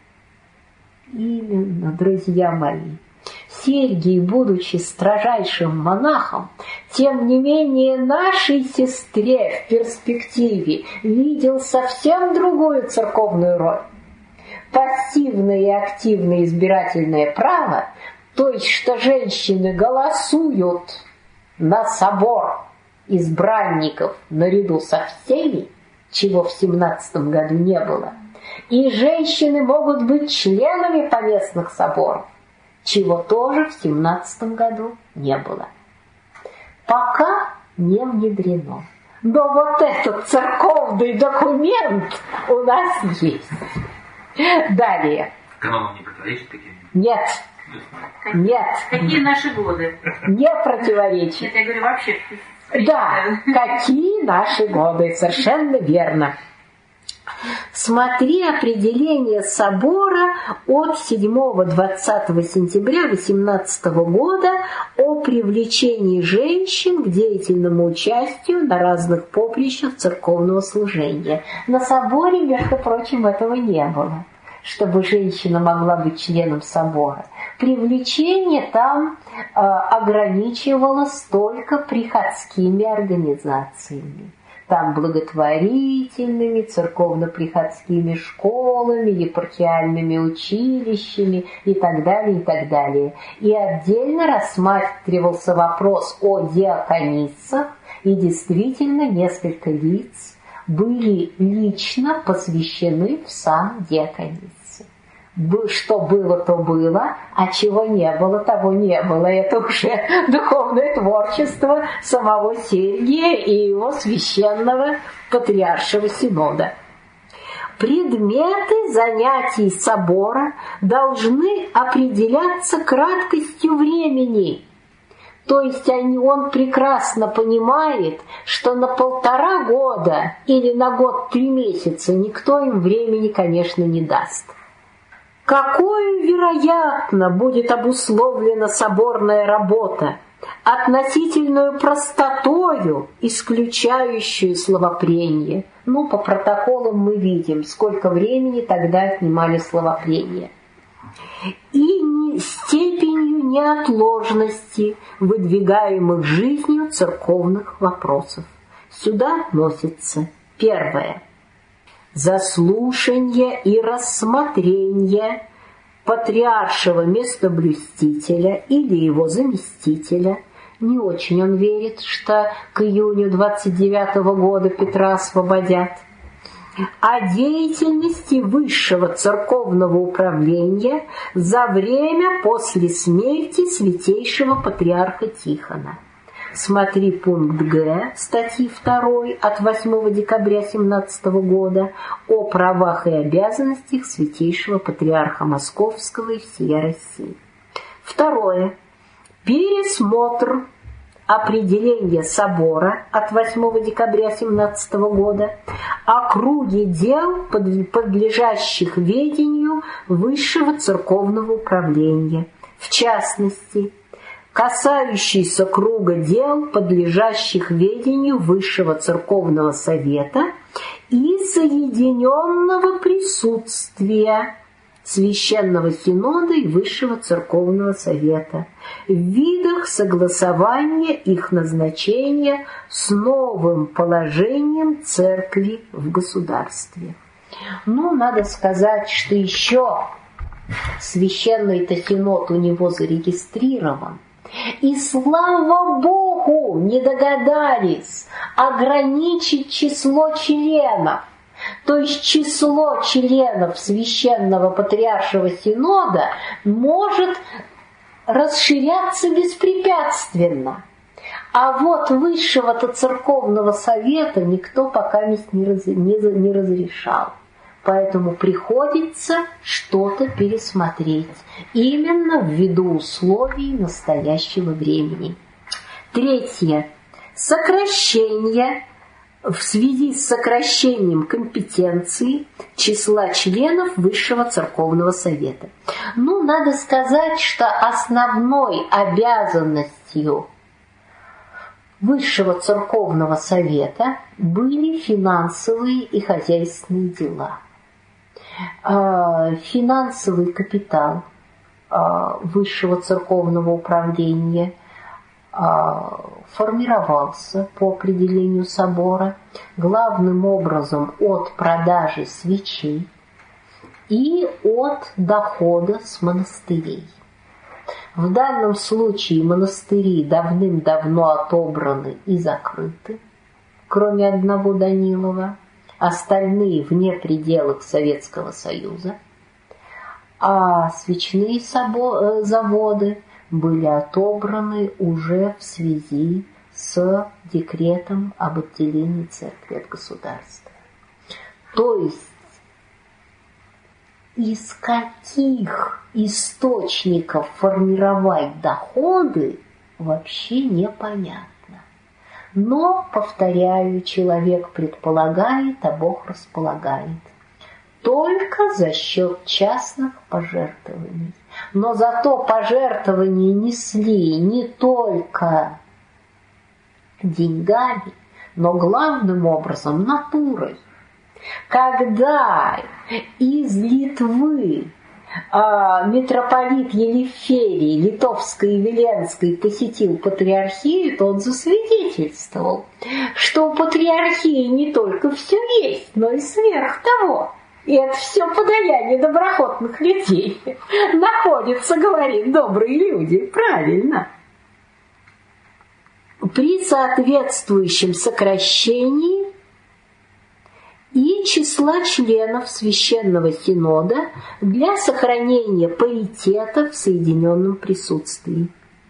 Именно, друзья мои. Сергий, будучи строжайшим монахом, тем не менее нашей сестре в перспективе видел совсем другую церковную роль. Пассивное и активное избирательное право, то есть что женщины голосуют на собор избранников наряду со всеми, чего в 17 году не было, и женщины могут быть членами поместных соборов, чего тоже в 17 году не было. Пока не внедрено. Но вот этот церковный документ у нас есть. Далее. Канону не противоречит таким? Нет. Нет. Какие наши годы? Не противоречит. Нет, я говорю вообще. Да, какие наши годы, совершенно верно. Смотри определение собора от 7-20 сентября 18 года о привлечении женщин к деятельному участию на разных поприщах церковного служения. На соборе, между прочим, этого не было, чтобы женщина могла быть членом собора. Привлечение там ограничивалось только приходскими организациями. Там благотворительными, церковно-приходскими школами, епархиальными училищами и так далее, и так далее. И отдельно рассматривался вопрос о диаконисах, и действительно несколько лиц были лично посвящены в сан диаконис. Что было, то было, а чего не было, того не было. Это уже духовное творчество самого Сергия и его священного патриаршего синода. Предметы занятий собора должны определяться краткостью времени. То есть он прекрасно понимает, что на 1,5 года или на год 3 месяца никто им времени, конечно, не даст. Какою, вероятно, будет обусловлена соборная работа, относительную простотою, исключающую словопрение. По протоколам мы видим, сколько времени тогда отнимали словопрение. И степенью неотложности выдвигаемых жизнью церковных вопросов. Сюда относится первое. Заслушание и рассмотрение патриаршего местоблюстителя или его заместителя. Не очень он верит, что к июню 29 года Петра освободят. О деятельности высшего церковного управления за время после смерти святейшего патриарха Тихона. Смотри пункт Г статьи 2 от 8 декабря 17 года о правах и обязанностях святейшего патриарха Московского и всей России. Второе. Пересмотр определения собора от 8 декабря 17 года о круге дел, подлежащих ведению высшего церковного управления, в частности, касающийся круга дел, подлежащих ведению Высшего Церковного Совета и соединенного присутствия Священного Синода и Высшего Церковного Совета в видах согласования их назначения с новым положением Церкви в государстве. Надо сказать, что еще Священный-то Синод у него зарегистрирован. И, слава Богу, не догадались ограничить число членов. То есть число членов Священного Патриаршего Синода может расширяться беспрепятственно. А вот Высшего-то Церковного Совета никто пока не разрешал. Поэтому приходится что-то пересмотреть, именно ввиду условий настоящего времени. Третье. Сокращение в связи с сокращением компетенции числа членов Высшего Церковного Совета. Надо сказать, что основной обязанностью Высшего Церковного Совета были финансовые и хозяйственные дела. Финансовый капитал Высшего Церковного Управления формировался по определению собора главным образом от продажи свечей и от дохода с монастырей. В данном случае монастыри давным-давно отобраны и закрыты, кроме одного Данилова, остальные вне пределов Советского Союза, а свечные заводы были отобраны уже в связи с декретом об отделении церкви от государства. То есть из каких источников формировать доходы вообще непонятно. Но, повторяю, человек предполагает, а Бог располагает. Только за счет частных пожертвований. Но зато пожертвования несли не только деньгами, но главным образом натурой. Когда из Литвы митрополит Елеферий Литовской и Виленской посетил патриархию, то он засвидетельствовал, что у патриархии не только все есть, но и сверх того. И это все подаяние доброхотных людей. Находятся, говорит, добрые люди. Правильно. При соответствующем сокращении и числа членов Священного Синода для сохранения паритета в соединенном присутствии.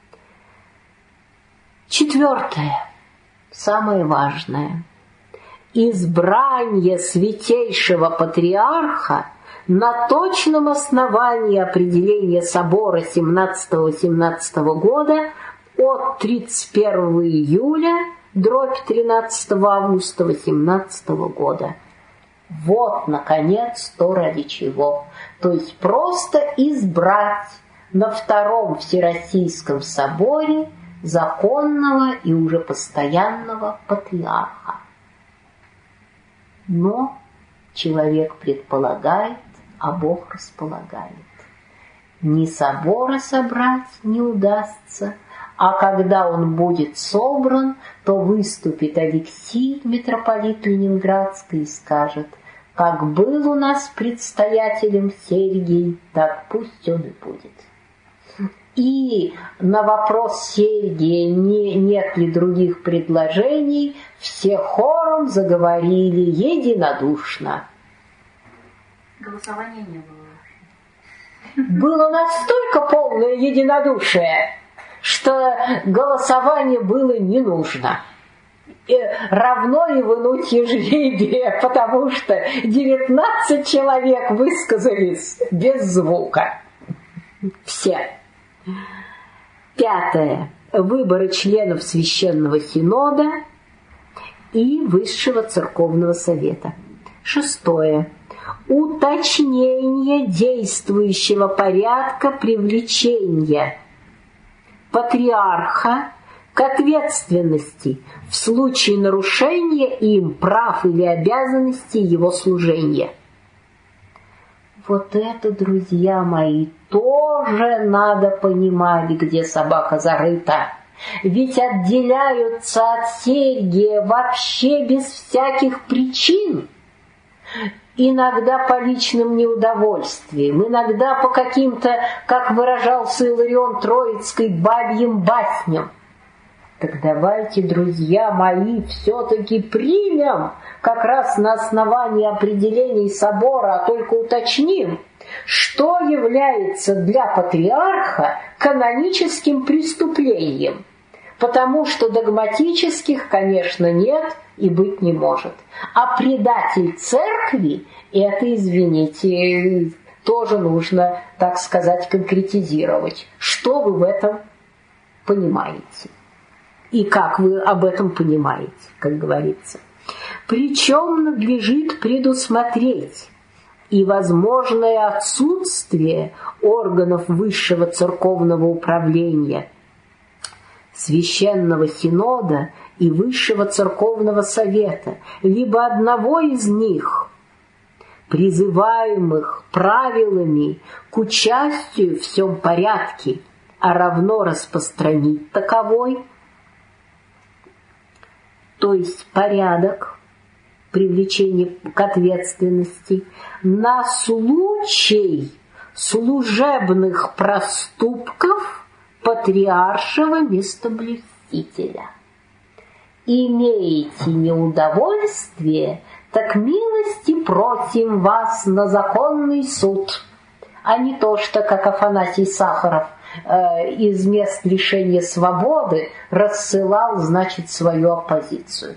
Четвертое, самое важное. Избрание святейшего патриарха на точном основании определения собора 17-18 года от 31 июля / 13 августа 18 года. Вот, наконец, то, ради чего. То есть просто избрать на Втором Всероссийском соборе законного и уже постоянного патриарха. Но человек предполагает, а Бог располагает. Ни собора собрать не удастся, а когда он будет собран, то выступит Алексий, митрополит Ленинградский, и скажет: как был у нас предстоятелем Сергий, так пусть он и будет. И на вопрос Сергия, нет ли других предложений, все хором заговорили единодушно. Голосования не было. Было настолько полное единодушие, что голосование было не нужно. Равно и вынутие жребия, потому что 19 человек высказались без звука. Все. Пятое. Выборы членов Священного Синода и Высшего Церковного Совета. Шестое. Уточнение действующего порядка привлечения патриарха к ответственности в случае нарушения им прав или обязанностей его служения. Вот это, друзья мои, тоже надо понимать, где собака зарыта. Ведь отделяются от Сергия вообще без всяких причин. Иногда по личным неудовольствиям, иногда по каким-то, как выражался Иларион Троицкий, бабьим басням. Так давайте, друзья мои, все-таки примем как раз на основании определений собора, а только уточним, что является для патриарха каноническим преступлением. Потому что догматических, конечно, нет и быть не может. А предатель церкви, это, извините, тоже нужно, так сказать, конкретизировать. Что вы в этом понимаете? И как вы об этом понимаете, как говорится. Причем надлежит предусмотреть и возможное отсутствие органов высшего церковного управления, Священного Синода и Высшего Церковного Совета, либо одного из них, призываемых правилами к участию в всем порядке, а равно распространить таковой, то есть порядок привлечения к ответственности, на случай служебных проступков патриаршего местоблюстителя. Имеете неудовольствие, так милости просим вас на законный суд, а не то, что, как Афанасий Сахаров, из мест лишения свободы рассылал, значит, свою оппозицию.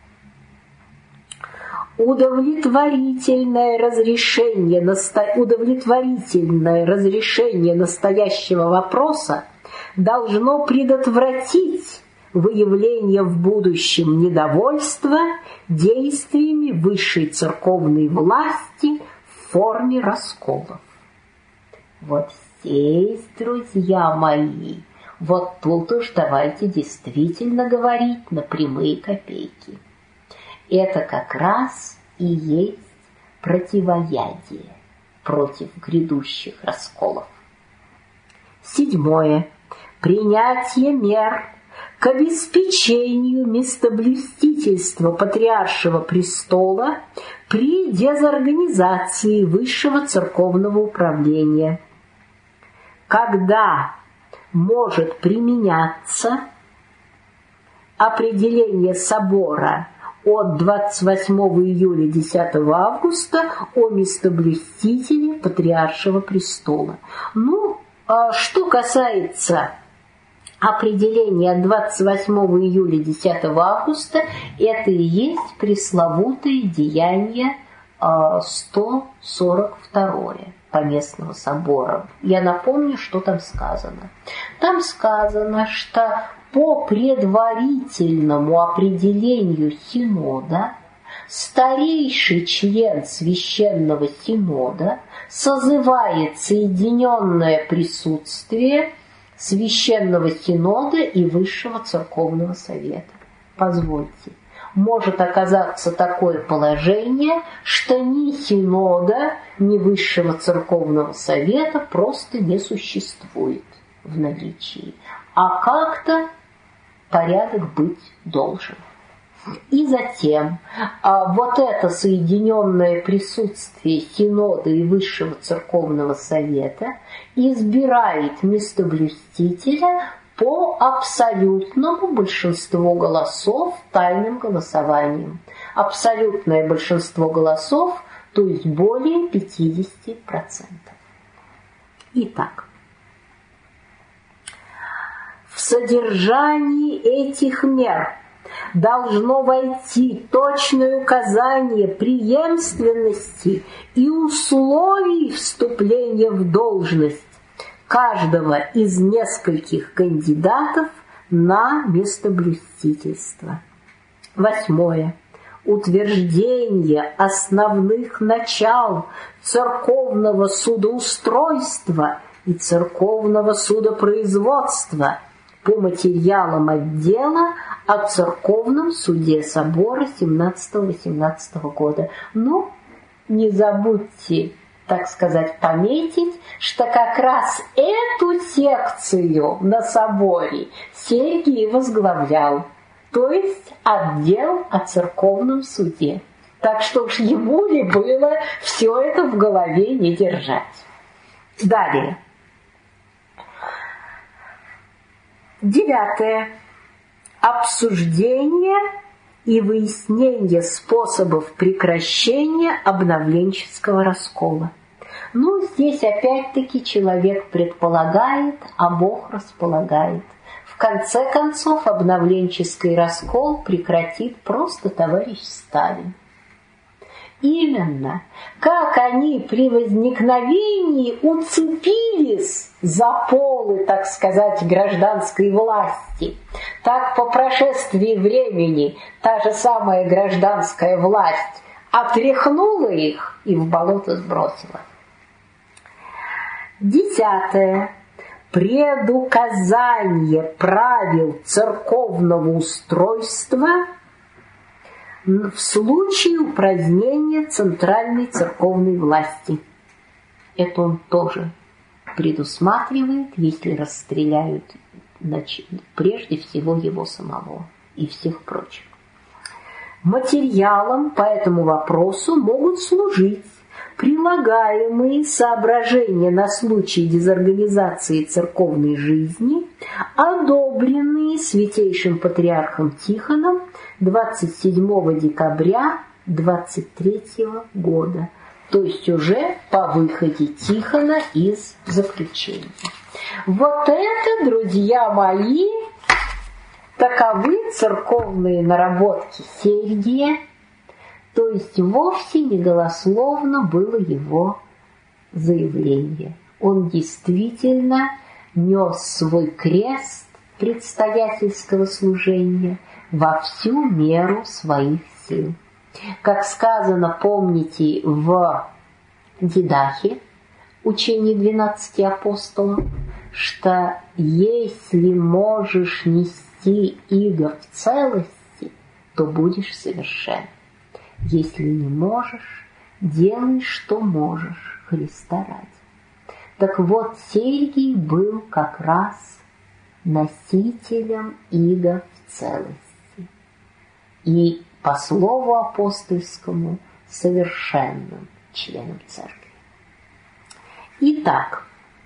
Удовлетворительное разрешение настоящего вопроса должно предотвратить выявление в будущем недовольства действиями высшей церковной власти в форме расколов. Вот здесь, друзья мои, вот тут уж давайте действительно говорить на прямые копейки. Это как раз и есть противоядие против грядущих расколов. 7. Принятие мер к обеспечению местоблюстительства патриаршего престола при дезорганизации высшего церковного управления. Когда может применяться определение собора от 28 июля 10 августа о местоблюстителе патриаршего престола. Что касается определения от 28 июля 10 августа, это и есть пресловутое деяние 142 Поместного собора. Я напомню, что там сказано. Там сказано, что по предварительному определению Синода старейший член Священного Синода созывает соединенное присутствие Священного Синода и Высшего Церковного Совета. Позвольте, может оказаться такое положение, что ни Синода, ни Высшего Церковного Совета просто не существует в наличии, а как-то порядок быть должен. И затем вот это соединенное присутствие Синода и Высшего Церковного Совета избирает местоблюстителя по абсолютному большинству голосов тайным голосованием. Абсолютное большинство голосов, то есть более 50%. Итак, в содержании этих мер должно войти точное указание преемственности и условий вступления в должность каждого из нескольких кандидатов на местоблюстительство. 8. Утверждение основных начал церковного судоустройства и церковного судопроизводства по материалам отдела о церковном суде собора 17-18 года. Не забудьте, так сказать, пометить, что как раз эту секцию на соборе Сергий возглавлял, то есть отдел о церковном суде. Так что уж ему ли было все это в голове не держать. Далее. 9. Обсуждение и выяснение способов прекращения обновленческого раскола. Здесь опять-таки человек предполагает, а Бог располагает. В конце концов, обновленческий раскол прекратит просто товарищ Сталин. Именно, как они при возникновении уцепились за полы, так сказать, гражданской власти, так по прошествии времени та же самая гражданская власть отряхнула их и в болото сбросила. 10. Предуказание правил церковного устройства в случае упразднения центральной церковной власти. Это он тоже предусматривает, если расстреляют прежде всего его самого и всех прочих. Материалом по этому вопросу могут служить прилагаемые соображения на случай дезорганизации церковной жизни, одобренные святейшим патриархом Тихоном 27 декабря 23 года, то есть уже по выходе Тихона из заключения. Вот это, друзья мои, таковы церковные наработки Сергия, то есть вовсе не голословно было его заявление. Он действительно нес свой крест предстоятельского служения во всю меру своих сил. Как сказано, помните, в Дидахе, учении 12 апостолов, что если можешь нести иго в целости, то будешь совершен. Если не можешь, делай, что можешь, Христа ради. Так вот, Сергий был как раз носителем иго в целости. И по слову апостольскому совершенным членом церкви. Итак,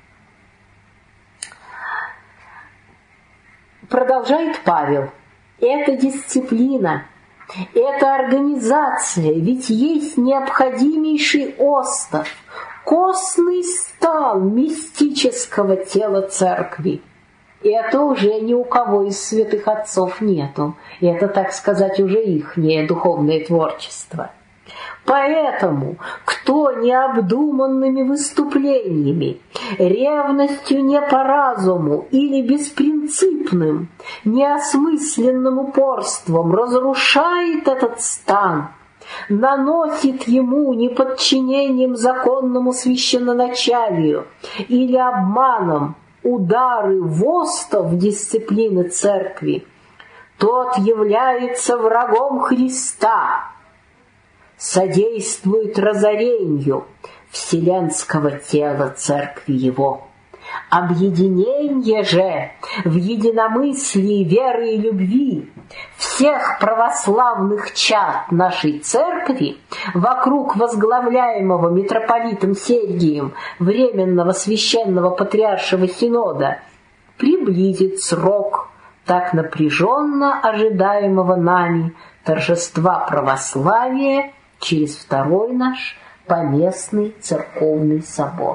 продолжает Павел, это дисциплина, это организация, ведь есть необходимейший остов, костный стан мистического тела церкви. Это уже ни у кого из святых отцов нету. Это, так сказать, уже ихнее духовное творчество. Поэтому, кто необдуманными выступлениями, ревностью не по разуму или беспринципным, неосмысленным упорством разрушает этот стан, наносит ему неподчинением законному священноначалию или обманом удары в остов дисциплины церкви, тот является врагом Христа, содействует разорению вселенского тела церкви его. Объединение же в единомыслии веры и любви всех православных чад нашей церкви вокруг возглавляемого митрополитом Сергием Временного Священного Патриаршего Синода приблизит срок так напряженно ожидаемого нами торжества православия через второй наш поместный церковный собор.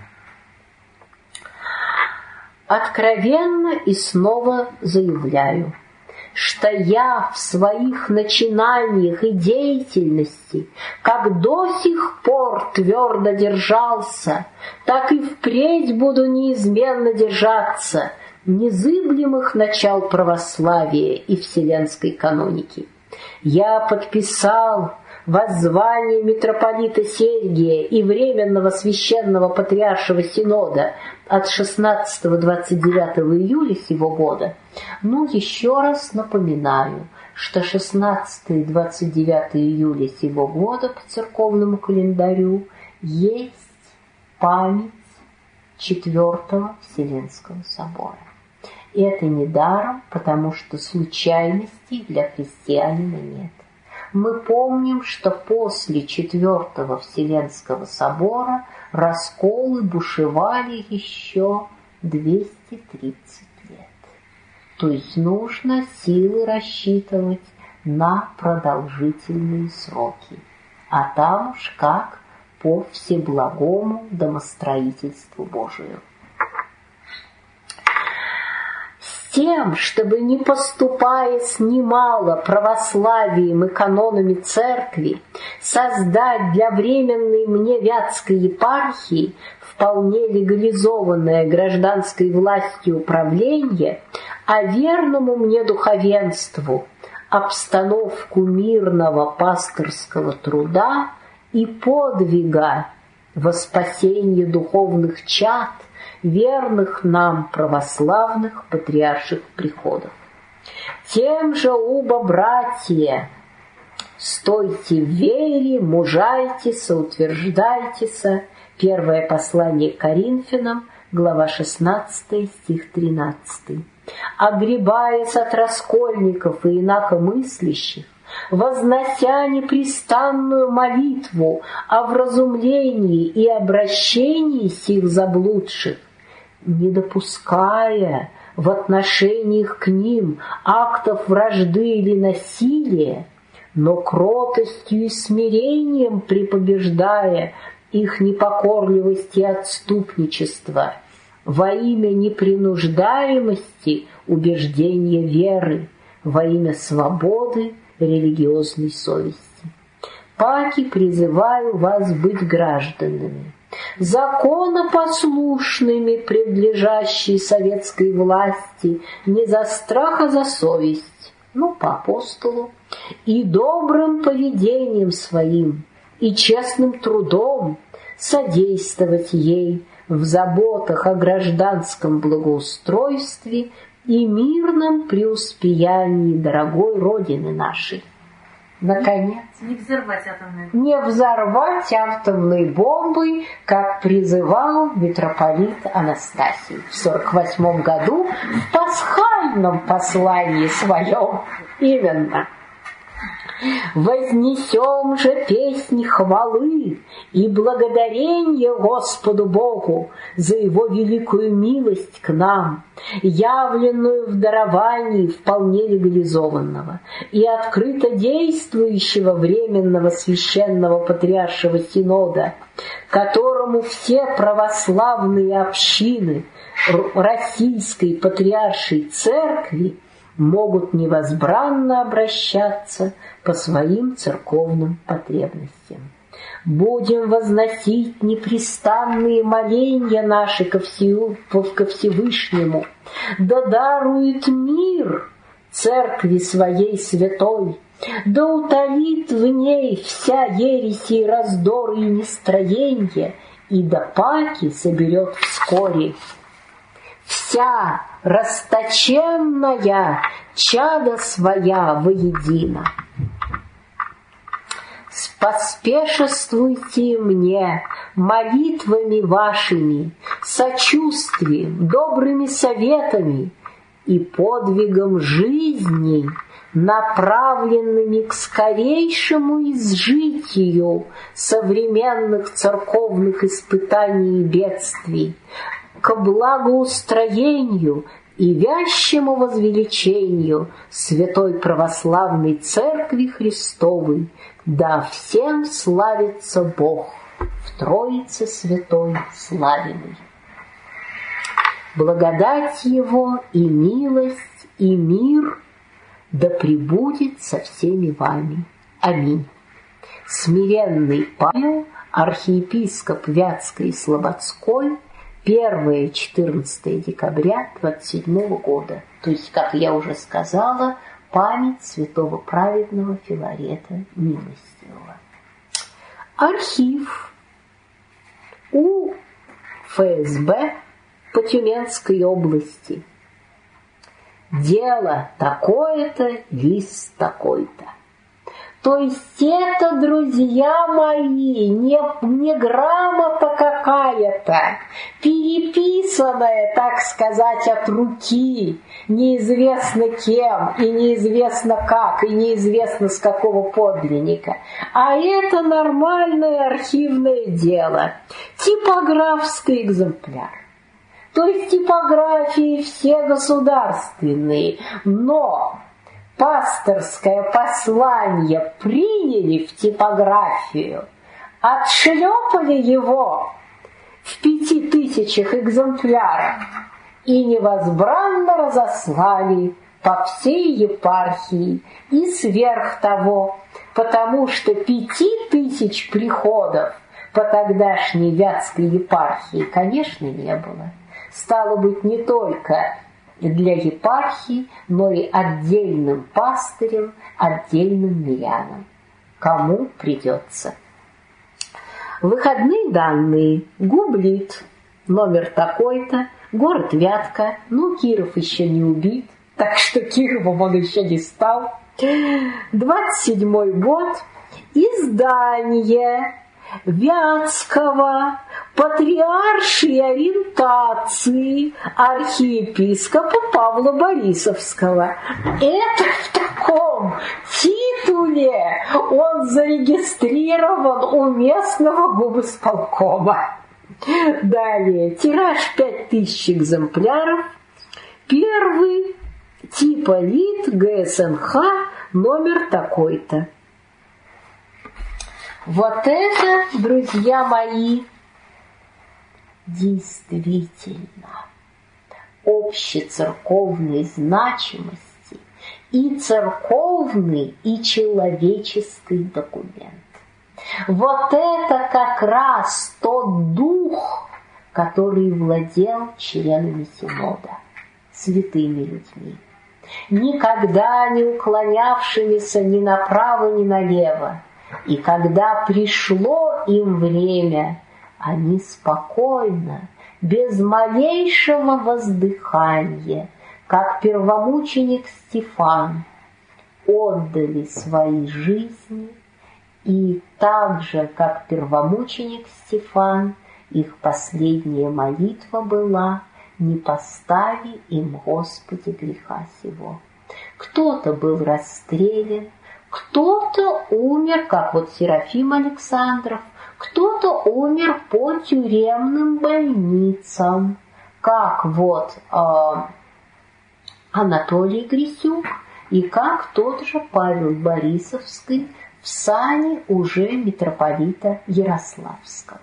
Откровенно и снова заявляю, что я в своих начинаниях и деятельности как до сих пор твердо держался, так и впредь буду неизменно держаться незыблемых начал православия и вселенской каноники. Я подписал воззвание митрополита Сергия и Временного Священного Патриаршего Синода от 16-29 июля сего года. Ну, еще раз напоминаю, что 16 и 29 июля сего года по церковному календарю есть память Четвертого Вселенского собора. И это не даром, потому что случайностей для христианина нет. Мы помним, что после Четвертого Вселенского собора расколы бушевали еще 230 лет. То есть нужно силы рассчитывать на продолжительные сроки. А там уж как по всеблагому домостроительству Божию. С тем, чтобы не поступаясь немало православием и канонами церкви, создать для временной мне Вятской епархии вполне легализованное гражданской властью управление, а верному мне духовенству обстановку мирного пасторского труда и подвига во спасение духовных чад, верных нам православных патриарших приходов. Тем же убо, братья, стойте в вере, мужайтеся, утверждайтеся. Первое послание к Коринфянам, глава 16, стих 13. Огребаясь от раскольников и инакомыслящих, вознося непрестанную молитву о вразумлении и обращении сих заблудших, не допуская в отношениях к ним актов вражды или насилия, но кротостью и смирением припобеждая их непокорливость и отступничество во имя непринуждаемости убеждения веры, во имя свободы религиозной совести. Паки, призываю вас быть гражданами, законопослушными, принадлежащей советской власти, не за страх, а за совесть, по апостолу, и добрым поведением своим, и честным трудом содействовать ей в заботах о гражданском благоустройстве и мирном преуспеянии дорогой Родины нашей. Наконец, не взорвать атомные бомбы. Не взорвать атомной бомбой, как призывал митрополит Анастасий в 48 году в пасхальном послании своем. Именно. «Вознесем же песнь хвалы и благодарения Господу Богу за Его великую милость к нам, явленную в даровании вполне легализованного и открыто действующего Временного Священного Патриаршего Синода, которому все православные общины Российской Патриаршей Церкви могут невозбранно обращаться по своим церковным потребностям. Будем возносить непрестанные моления наши ко Всевышнему, да дарует мир церкви своей святой, да утолит в ней вся ересь и раздор и нестроенье, и да паки соберет вскоре вся расточенная чада своя воедино. Поспешествуйте мне молитвами вашими, сочувствием, добрыми советами и подвигом жизни, направленными к скорейшему изжитию современных церковных испытаний и бедствий, к благоустроению и вящему возвеличению Святой Православной Церкви Христовой, да всем славится Бог в Троице Святой славимой. Благодать Его и милость и мир да пребудет со всеми вами. Аминь. Смиренный Павел, архиепископ Вятской и Слободской, 1-14 декабря 27 года. То есть, как я уже сказала, память святого праведного Филарета Милостивого. Архив у ФСБ по Тюменской области. Дело такое-то, лист такой-то. То есть это, друзья мои, не грамота какая-то, переписанная, так сказать, от руки, неизвестно кем, и неизвестно как, и неизвестно с какого подлинника. А это нормальное архивное дело, типографский экземпляр. То есть типографии все государственные, но пасторское послание приняли в типографию, отшлепали его в 5000 экземплярах и невозбранно разослали по всей епархии и сверх того, потому что 5000 приходов по тогдашней Вятской епархии, конечно, не было. Стало быть, не только для епархии, но и отдельным пастырям, отдельным мирянам. Кому придется. Выходные данные. Гублит. Номер такой-то. Город Вятка. Киров еще не убит, так что Кировым он еще не стал. 27-й год. Издание Вятского патриаршей ориентации архиепископа Павла Борисовского. Это в таком титуле июле он зарегистрирован у местного губисполкома. Далее, тираж 5000 экземпляров. Первый типа ЛИТ ГСНХ номер такой-то. Вот это, друзья мои, действительно общецерковной значимости и церковный, и человеческий документ. Вот это как раз тот дух, который владел членами Синода, святыми людьми, никогда не уклонявшимися ни направо, ни налево. И когда пришло им время, они спокойно, без малейшего воздыхания, как первомученик Стефан, отдали свои жизни, и так же, как первомученик Стефан, их последняя молитва была: «Не постави им, Господи, греха сего». Кто-то был расстрелян, кто-то умер, как вот Серафим Александров, кто-то умер по тюремным больницам, как вот Анатолий Грисюк и как тот же Павел Борисовский в сане уже митрополита Ярославского.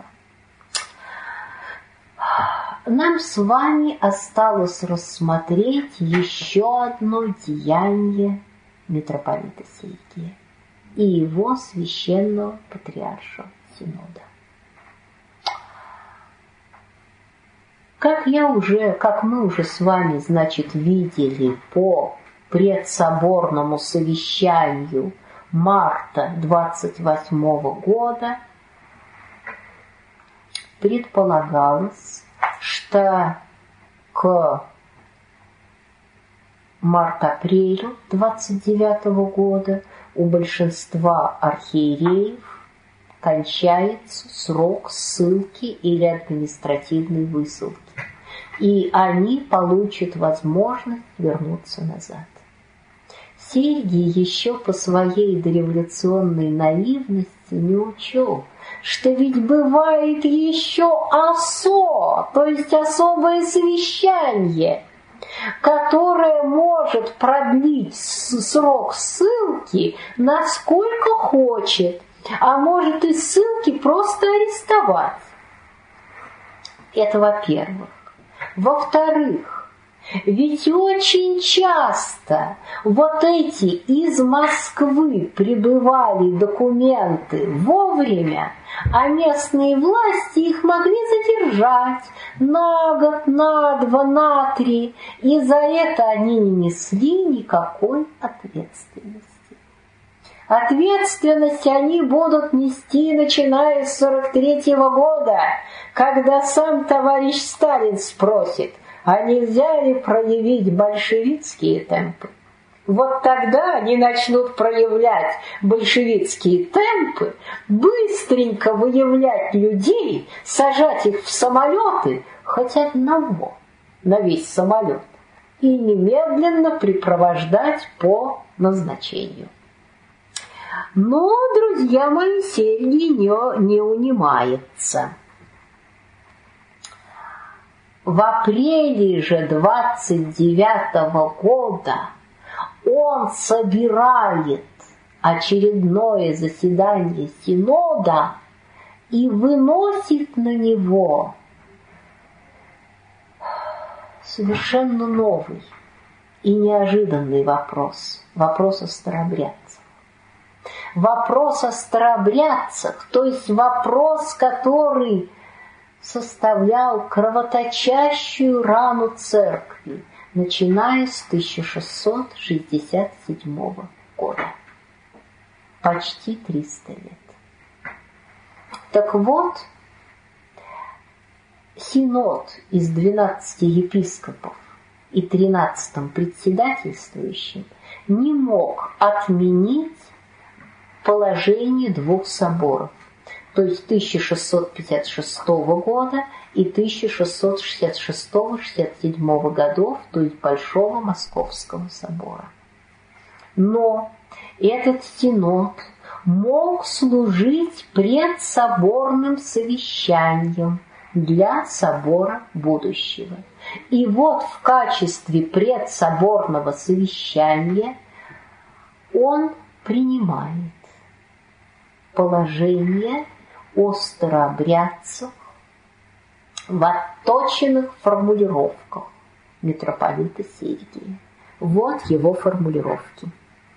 Нам с вами осталось рассмотреть еще одно деяние митрополита Сергия и его священного патриаршего Синода. Как мы уже с вами, значит, видели по предсоборному совещанию марта 28 года, предполагалось, что к март-апрелю 29 года у большинства архиереев кончается срок ссылки или административной высылки, и они получат возможность вернуться назад. Сергий еще по своей дореволюционной наивности не учел, что ведь бывает еще ОСО, то есть особое совещание, которое может продлить срок ссылки насколько хочет, а может и ссылки просто арестовать. Это во-первых. Во-вторых, ведь очень часто вот эти из Москвы прибывали документы вовремя, а местные власти их могли задержать на год, на два, на три, и за это они не несли никакой ответственности. Ответственность они будут нести, начиная с 43-го года, когда сам товарищ Сталин спросит, а нельзя ли проявить большевистские темпы? Вот тогда они начнут проявлять большевистские темпы, быстренько выявлять людей, сажать их в самолеты, хоть одного на весь самолет, и немедленно припровождать по назначению. Но, друзья мои, Сергий не унимается. В апреле же 29-го года он собирает очередное заседание Синода и выносит на него совершенно новый и неожиданный вопрос. Вопрос о старообрядцах. Вопрос о старообрядцах, то есть вопрос, который составлял кровоточащую рану церкви, начиная с 1667 года. Почти 300 лет. Так вот, Синод из 12 епископов и 13 председательствующим не мог отменить положение двух соборов, то есть 1656 года и 1666-67 годов, то есть Большого Московского собора. Но этот синод мог служить предсоборным совещанием для собора будущего. И вот в качестве предсоборного совещания он принимает положение о старообрядцах в отточенных формулировках митрополита Сергия. Вот его формулировки.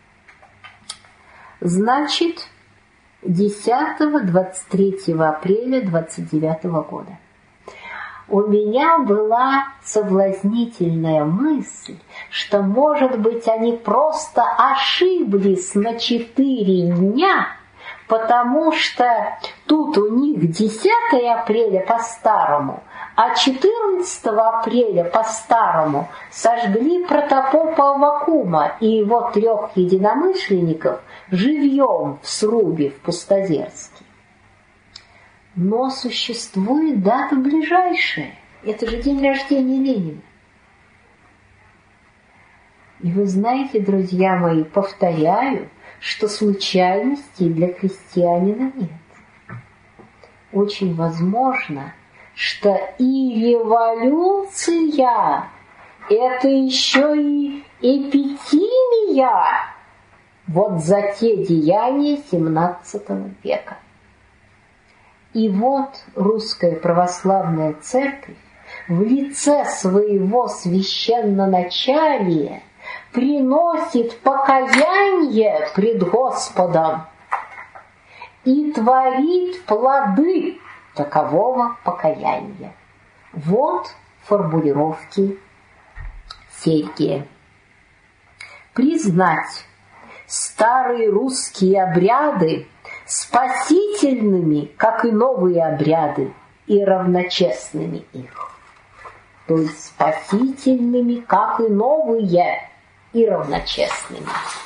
Значит, 10-23 апреля 29 года. У меня была соблазнительная мысль, что, может быть, они просто ошиблись на 4 дня, потому что тут у них 10 апреля по-старому, а 14 апреля по-старому сожгли протопопа Аввакума и его 3 единомышленников живьем в срубе в Пустозерске. Но существует дата ближайшая. Это же день рождения Ленина. И вы знаете, друзья мои, повторяю, что случайностей для христианина нет. Очень возможно, что и революция – это еще и эпитимия вот за те деяния XVII века. И вот русская православная церковь в лице своего священноначалия приносит покаяние пред Господом и творит плоды такового покаяния. Вот формулировки Сергия. Признать старые русские обряды спасительными, как и новые обряды, и равночестными их. То есть спасительными, как и новые, и равночестными.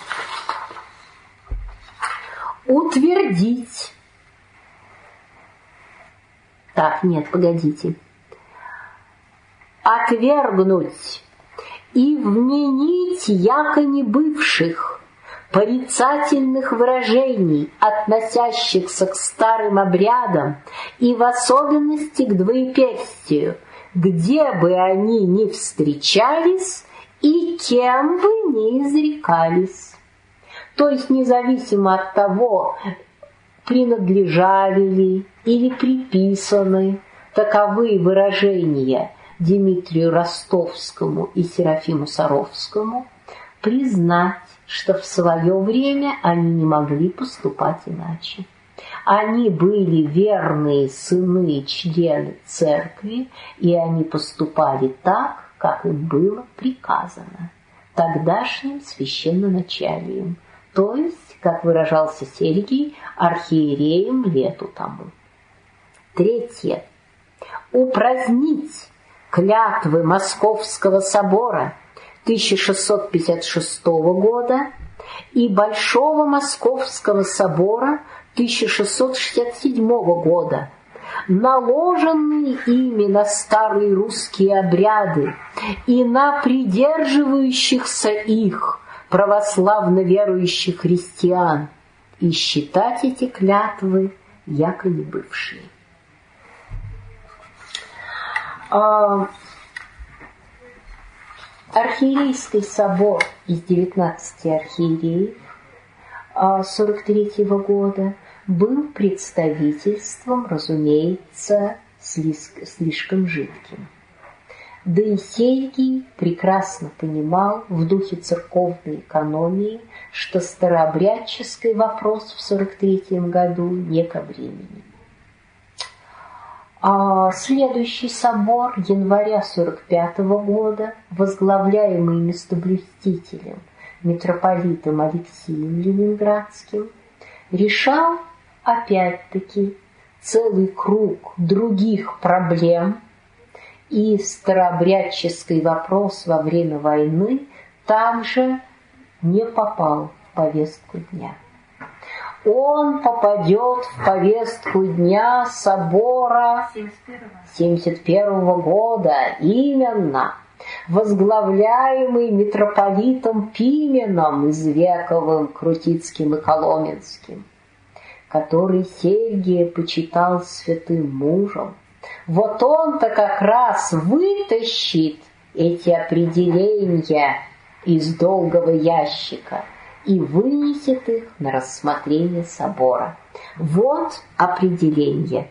Утвердить. Так, нет, погодите. Отвергнуть и вменить яко не бывших порицательных выражений, относящихся к старым обрядам и в особенности к двоеперстию, где бы они ни встречались и кем бы ни изрекались. То есть независимо от того, принадлежали ли или приписаны таковые выражения Дмитрию Ростовскому и Серафиму Саровскому, признать, что в свое время они не могли поступать иначе. Они были верные сыны и члены церкви, и они поступали так, как им было приказано тогдашним священноначалием, то есть, как выражался Сергий, архиереем лету тому. 3. Упразднить клятвы Московского собора 1656 года и Большого Московского собора 1667 года, наложенные ими на старые русские обряды и на придерживающихся их православно верующих христиан, и считать эти клятвы яко не бывшие. Архиерейский собор из 19 архиереев 43 года был представительством, разумеется, слишком жидким. Да и Сергий прекрасно понимал в духе церковной экономии, что старообрядческий вопрос в 43 году не ко времени. Следующий собор января 45 года, возглавляемый местоблюстителем митрополитом Алексием Ленинградским, решал опять-таки целый круг других проблем, и старообрядческий вопрос во время войны также не попал в повестку дня. Он попадет в повестку дня собора 71 года именно возглавляемый митрополитом Пименом Извековым, Крутицким и Коломенским, который Сергия почитал святым мужем. Вот он-то как раз вытащит эти определения из долгого ящика и вынесет их на рассмотрение собора. Вот определение.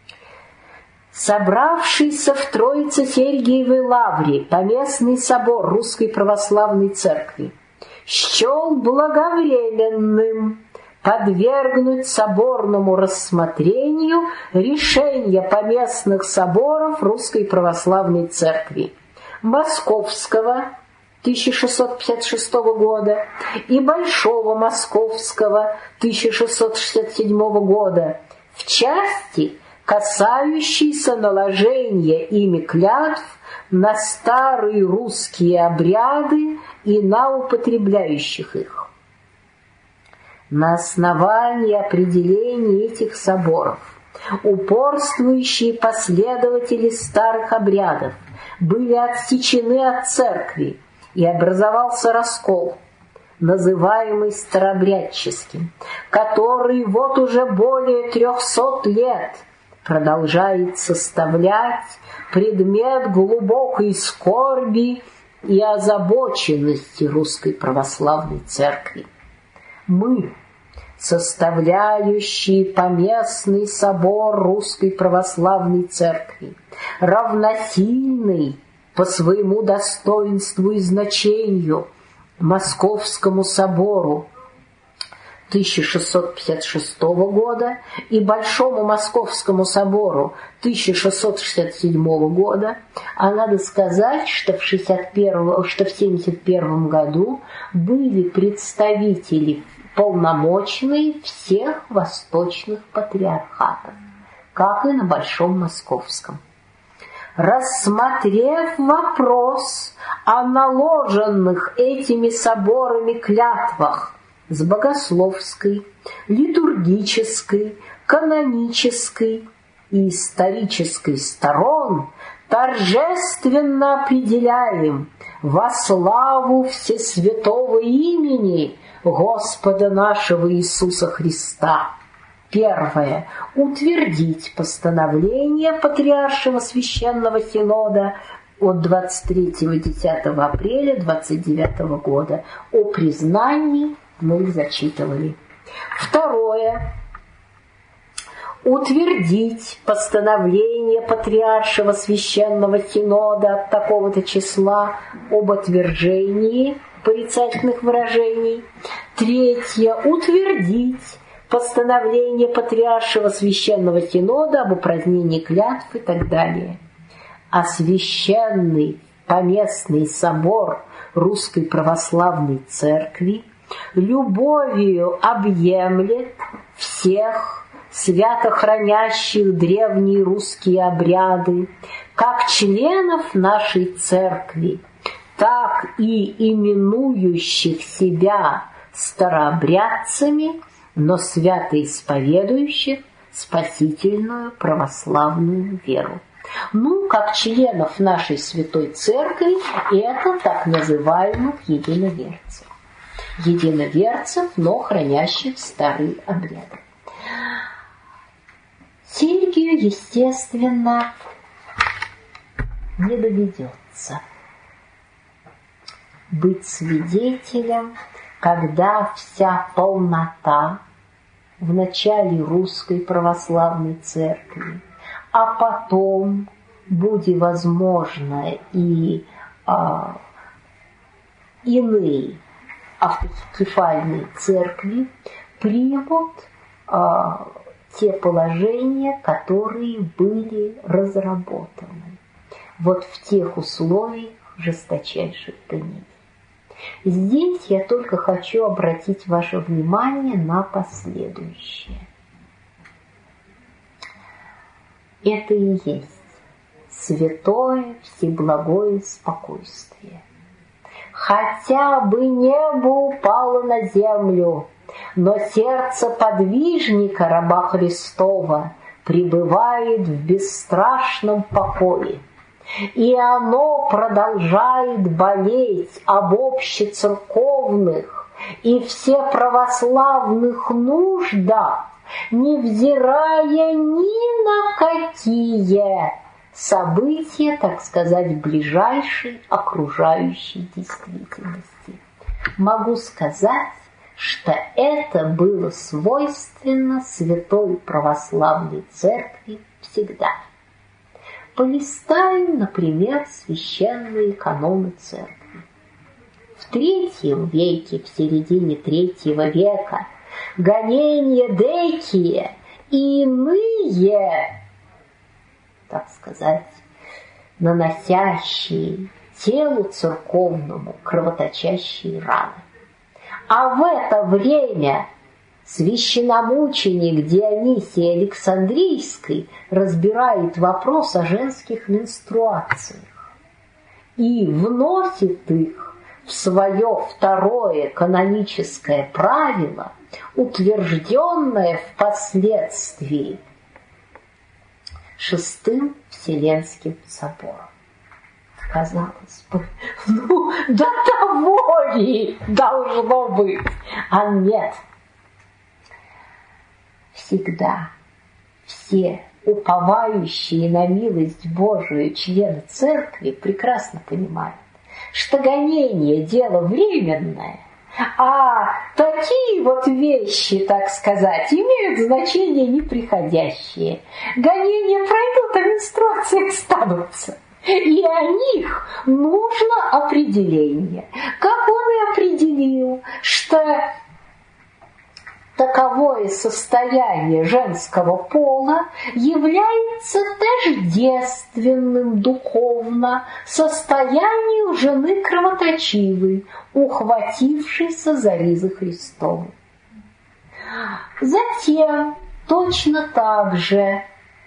Собравшийся в Троице-Сергиевой лавре Поместный собор Русской Православной Церкви счел благовременным подвергнуть соборному рассмотрению решения поместных соборов Русской Православной Церкви Московского 1656 года и Большого Московского 1667 года в части, касающейся наложения ими клятв на старые русские обряды и на употребляющих их. На основании определений этих соборов упорствующие последователи старых обрядов были отсечены от церкви, и образовался раскол, называемый старообрядческим, который вот уже более 300 лет продолжает составлять предмет глубокой скорби и озабоченности Русской Православной Церкви. Мы, составляющие Поместный собор Русской Православной Церкви, равносильный по своему достоинству и значению Московскому собору 1656 года и Большому Московскому собору 1667 года, а надо сказать, что в 1971 году были представители полномочные всех восточных патриархатов, как и на Большом Московском. Рассмотрев вопрос о наложенных этими соборами клятвах с богословской, литургической, канонической и исторической сторон, торжественно определяем во славу Всесвятого имени Господа нашего Иисуса Христа. Первое. Утвердить постановление Патриаршего Священного Синода от 23-10 апреля 29 года о признании, мы их зачитывали. Второе. Утвердить постановление Патриаршего Священного Синода от такого-то числа об отвержении порицательных выражений. Третье. Утвердить постановление Патриаршего Священного Синода об упразднении клятв и так далее. А Священный Поместный собор Русской Православной Церкви любовью объемлет всех свято хранящих древние русские обряды, как членов нашей Церкви, так и именующих себя старообрядцами, но свято исповедующих спасительную православную веру. Как членов нашей Святой Церкви, это так называемых единоверцев. Единоверцев, но хранящих старые обряды. Сергию, естественно, не доведется быть свидетелем, когда вся полнота в начале Русской Православной Церкви, а потом, будь возможно, и иные автокефальные церкви примут те положения, которые были разработаны вот в тех условиях жесточайших гонений. Здесь я только хочу обратить ваше внимание на последующее. Это и есть святое всеблагое спокойствие. Хотя бы небо упало на землю, но сердце подвижника, раба Христова, пребывает в бесстрашном покое. и оно продолжает болеть об общецерковных и всеправославных нуждах, невзирая ни на какие события, так сказать, ближайшей окружающей действительности. Могу сказать, что это было свойственно Святой Православной Церкви всегда. Полистаем, например, священные каноны Церкви. В III веке, в середине III века, гонения Декия и иные, так сказать, наносящие телу церковному кровоточащие раны. А в это время священномученик Дионисий Александрийский разбирает вопрос о женских менструациях и вносит их в свое второе каноническое правило, утвержденное впоследствии Шестым Вселенским собором. Казалось бы, до того ли должно быть? А нет. Всегда все уповающие на милость Божию члены церкви прекрасно понимают, что гонение – дело временное, а такие вот вещи, так сказать, имеют значение неприходящее. Гонения пройдут, а менструации останутся. И о них нужно определение. Как он и определил, что таковое состояние женского пола является тождественным духовно состоянию жены кровоточивой, ухватившейся за ризы Христовы. Затем точно так же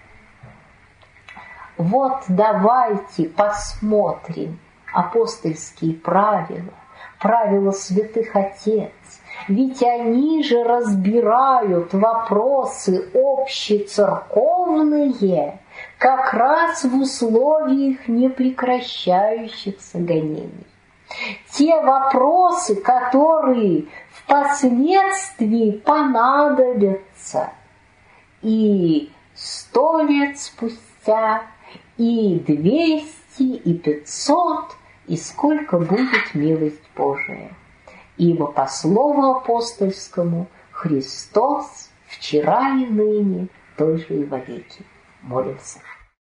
вот давайте посмотрим апостольские правила, правила святых отец, ведь они же разбирают вопросы общецерковные как раз в условиях непрекращающихся гонений. Те вопросы, которые впоследствии понадобятся и 100 лет спустя, и 200, и 500, и сколько будет милость Божия. Ибо по слову апостольскому Христос вчера и ныне, той же и вовеки. Молимся.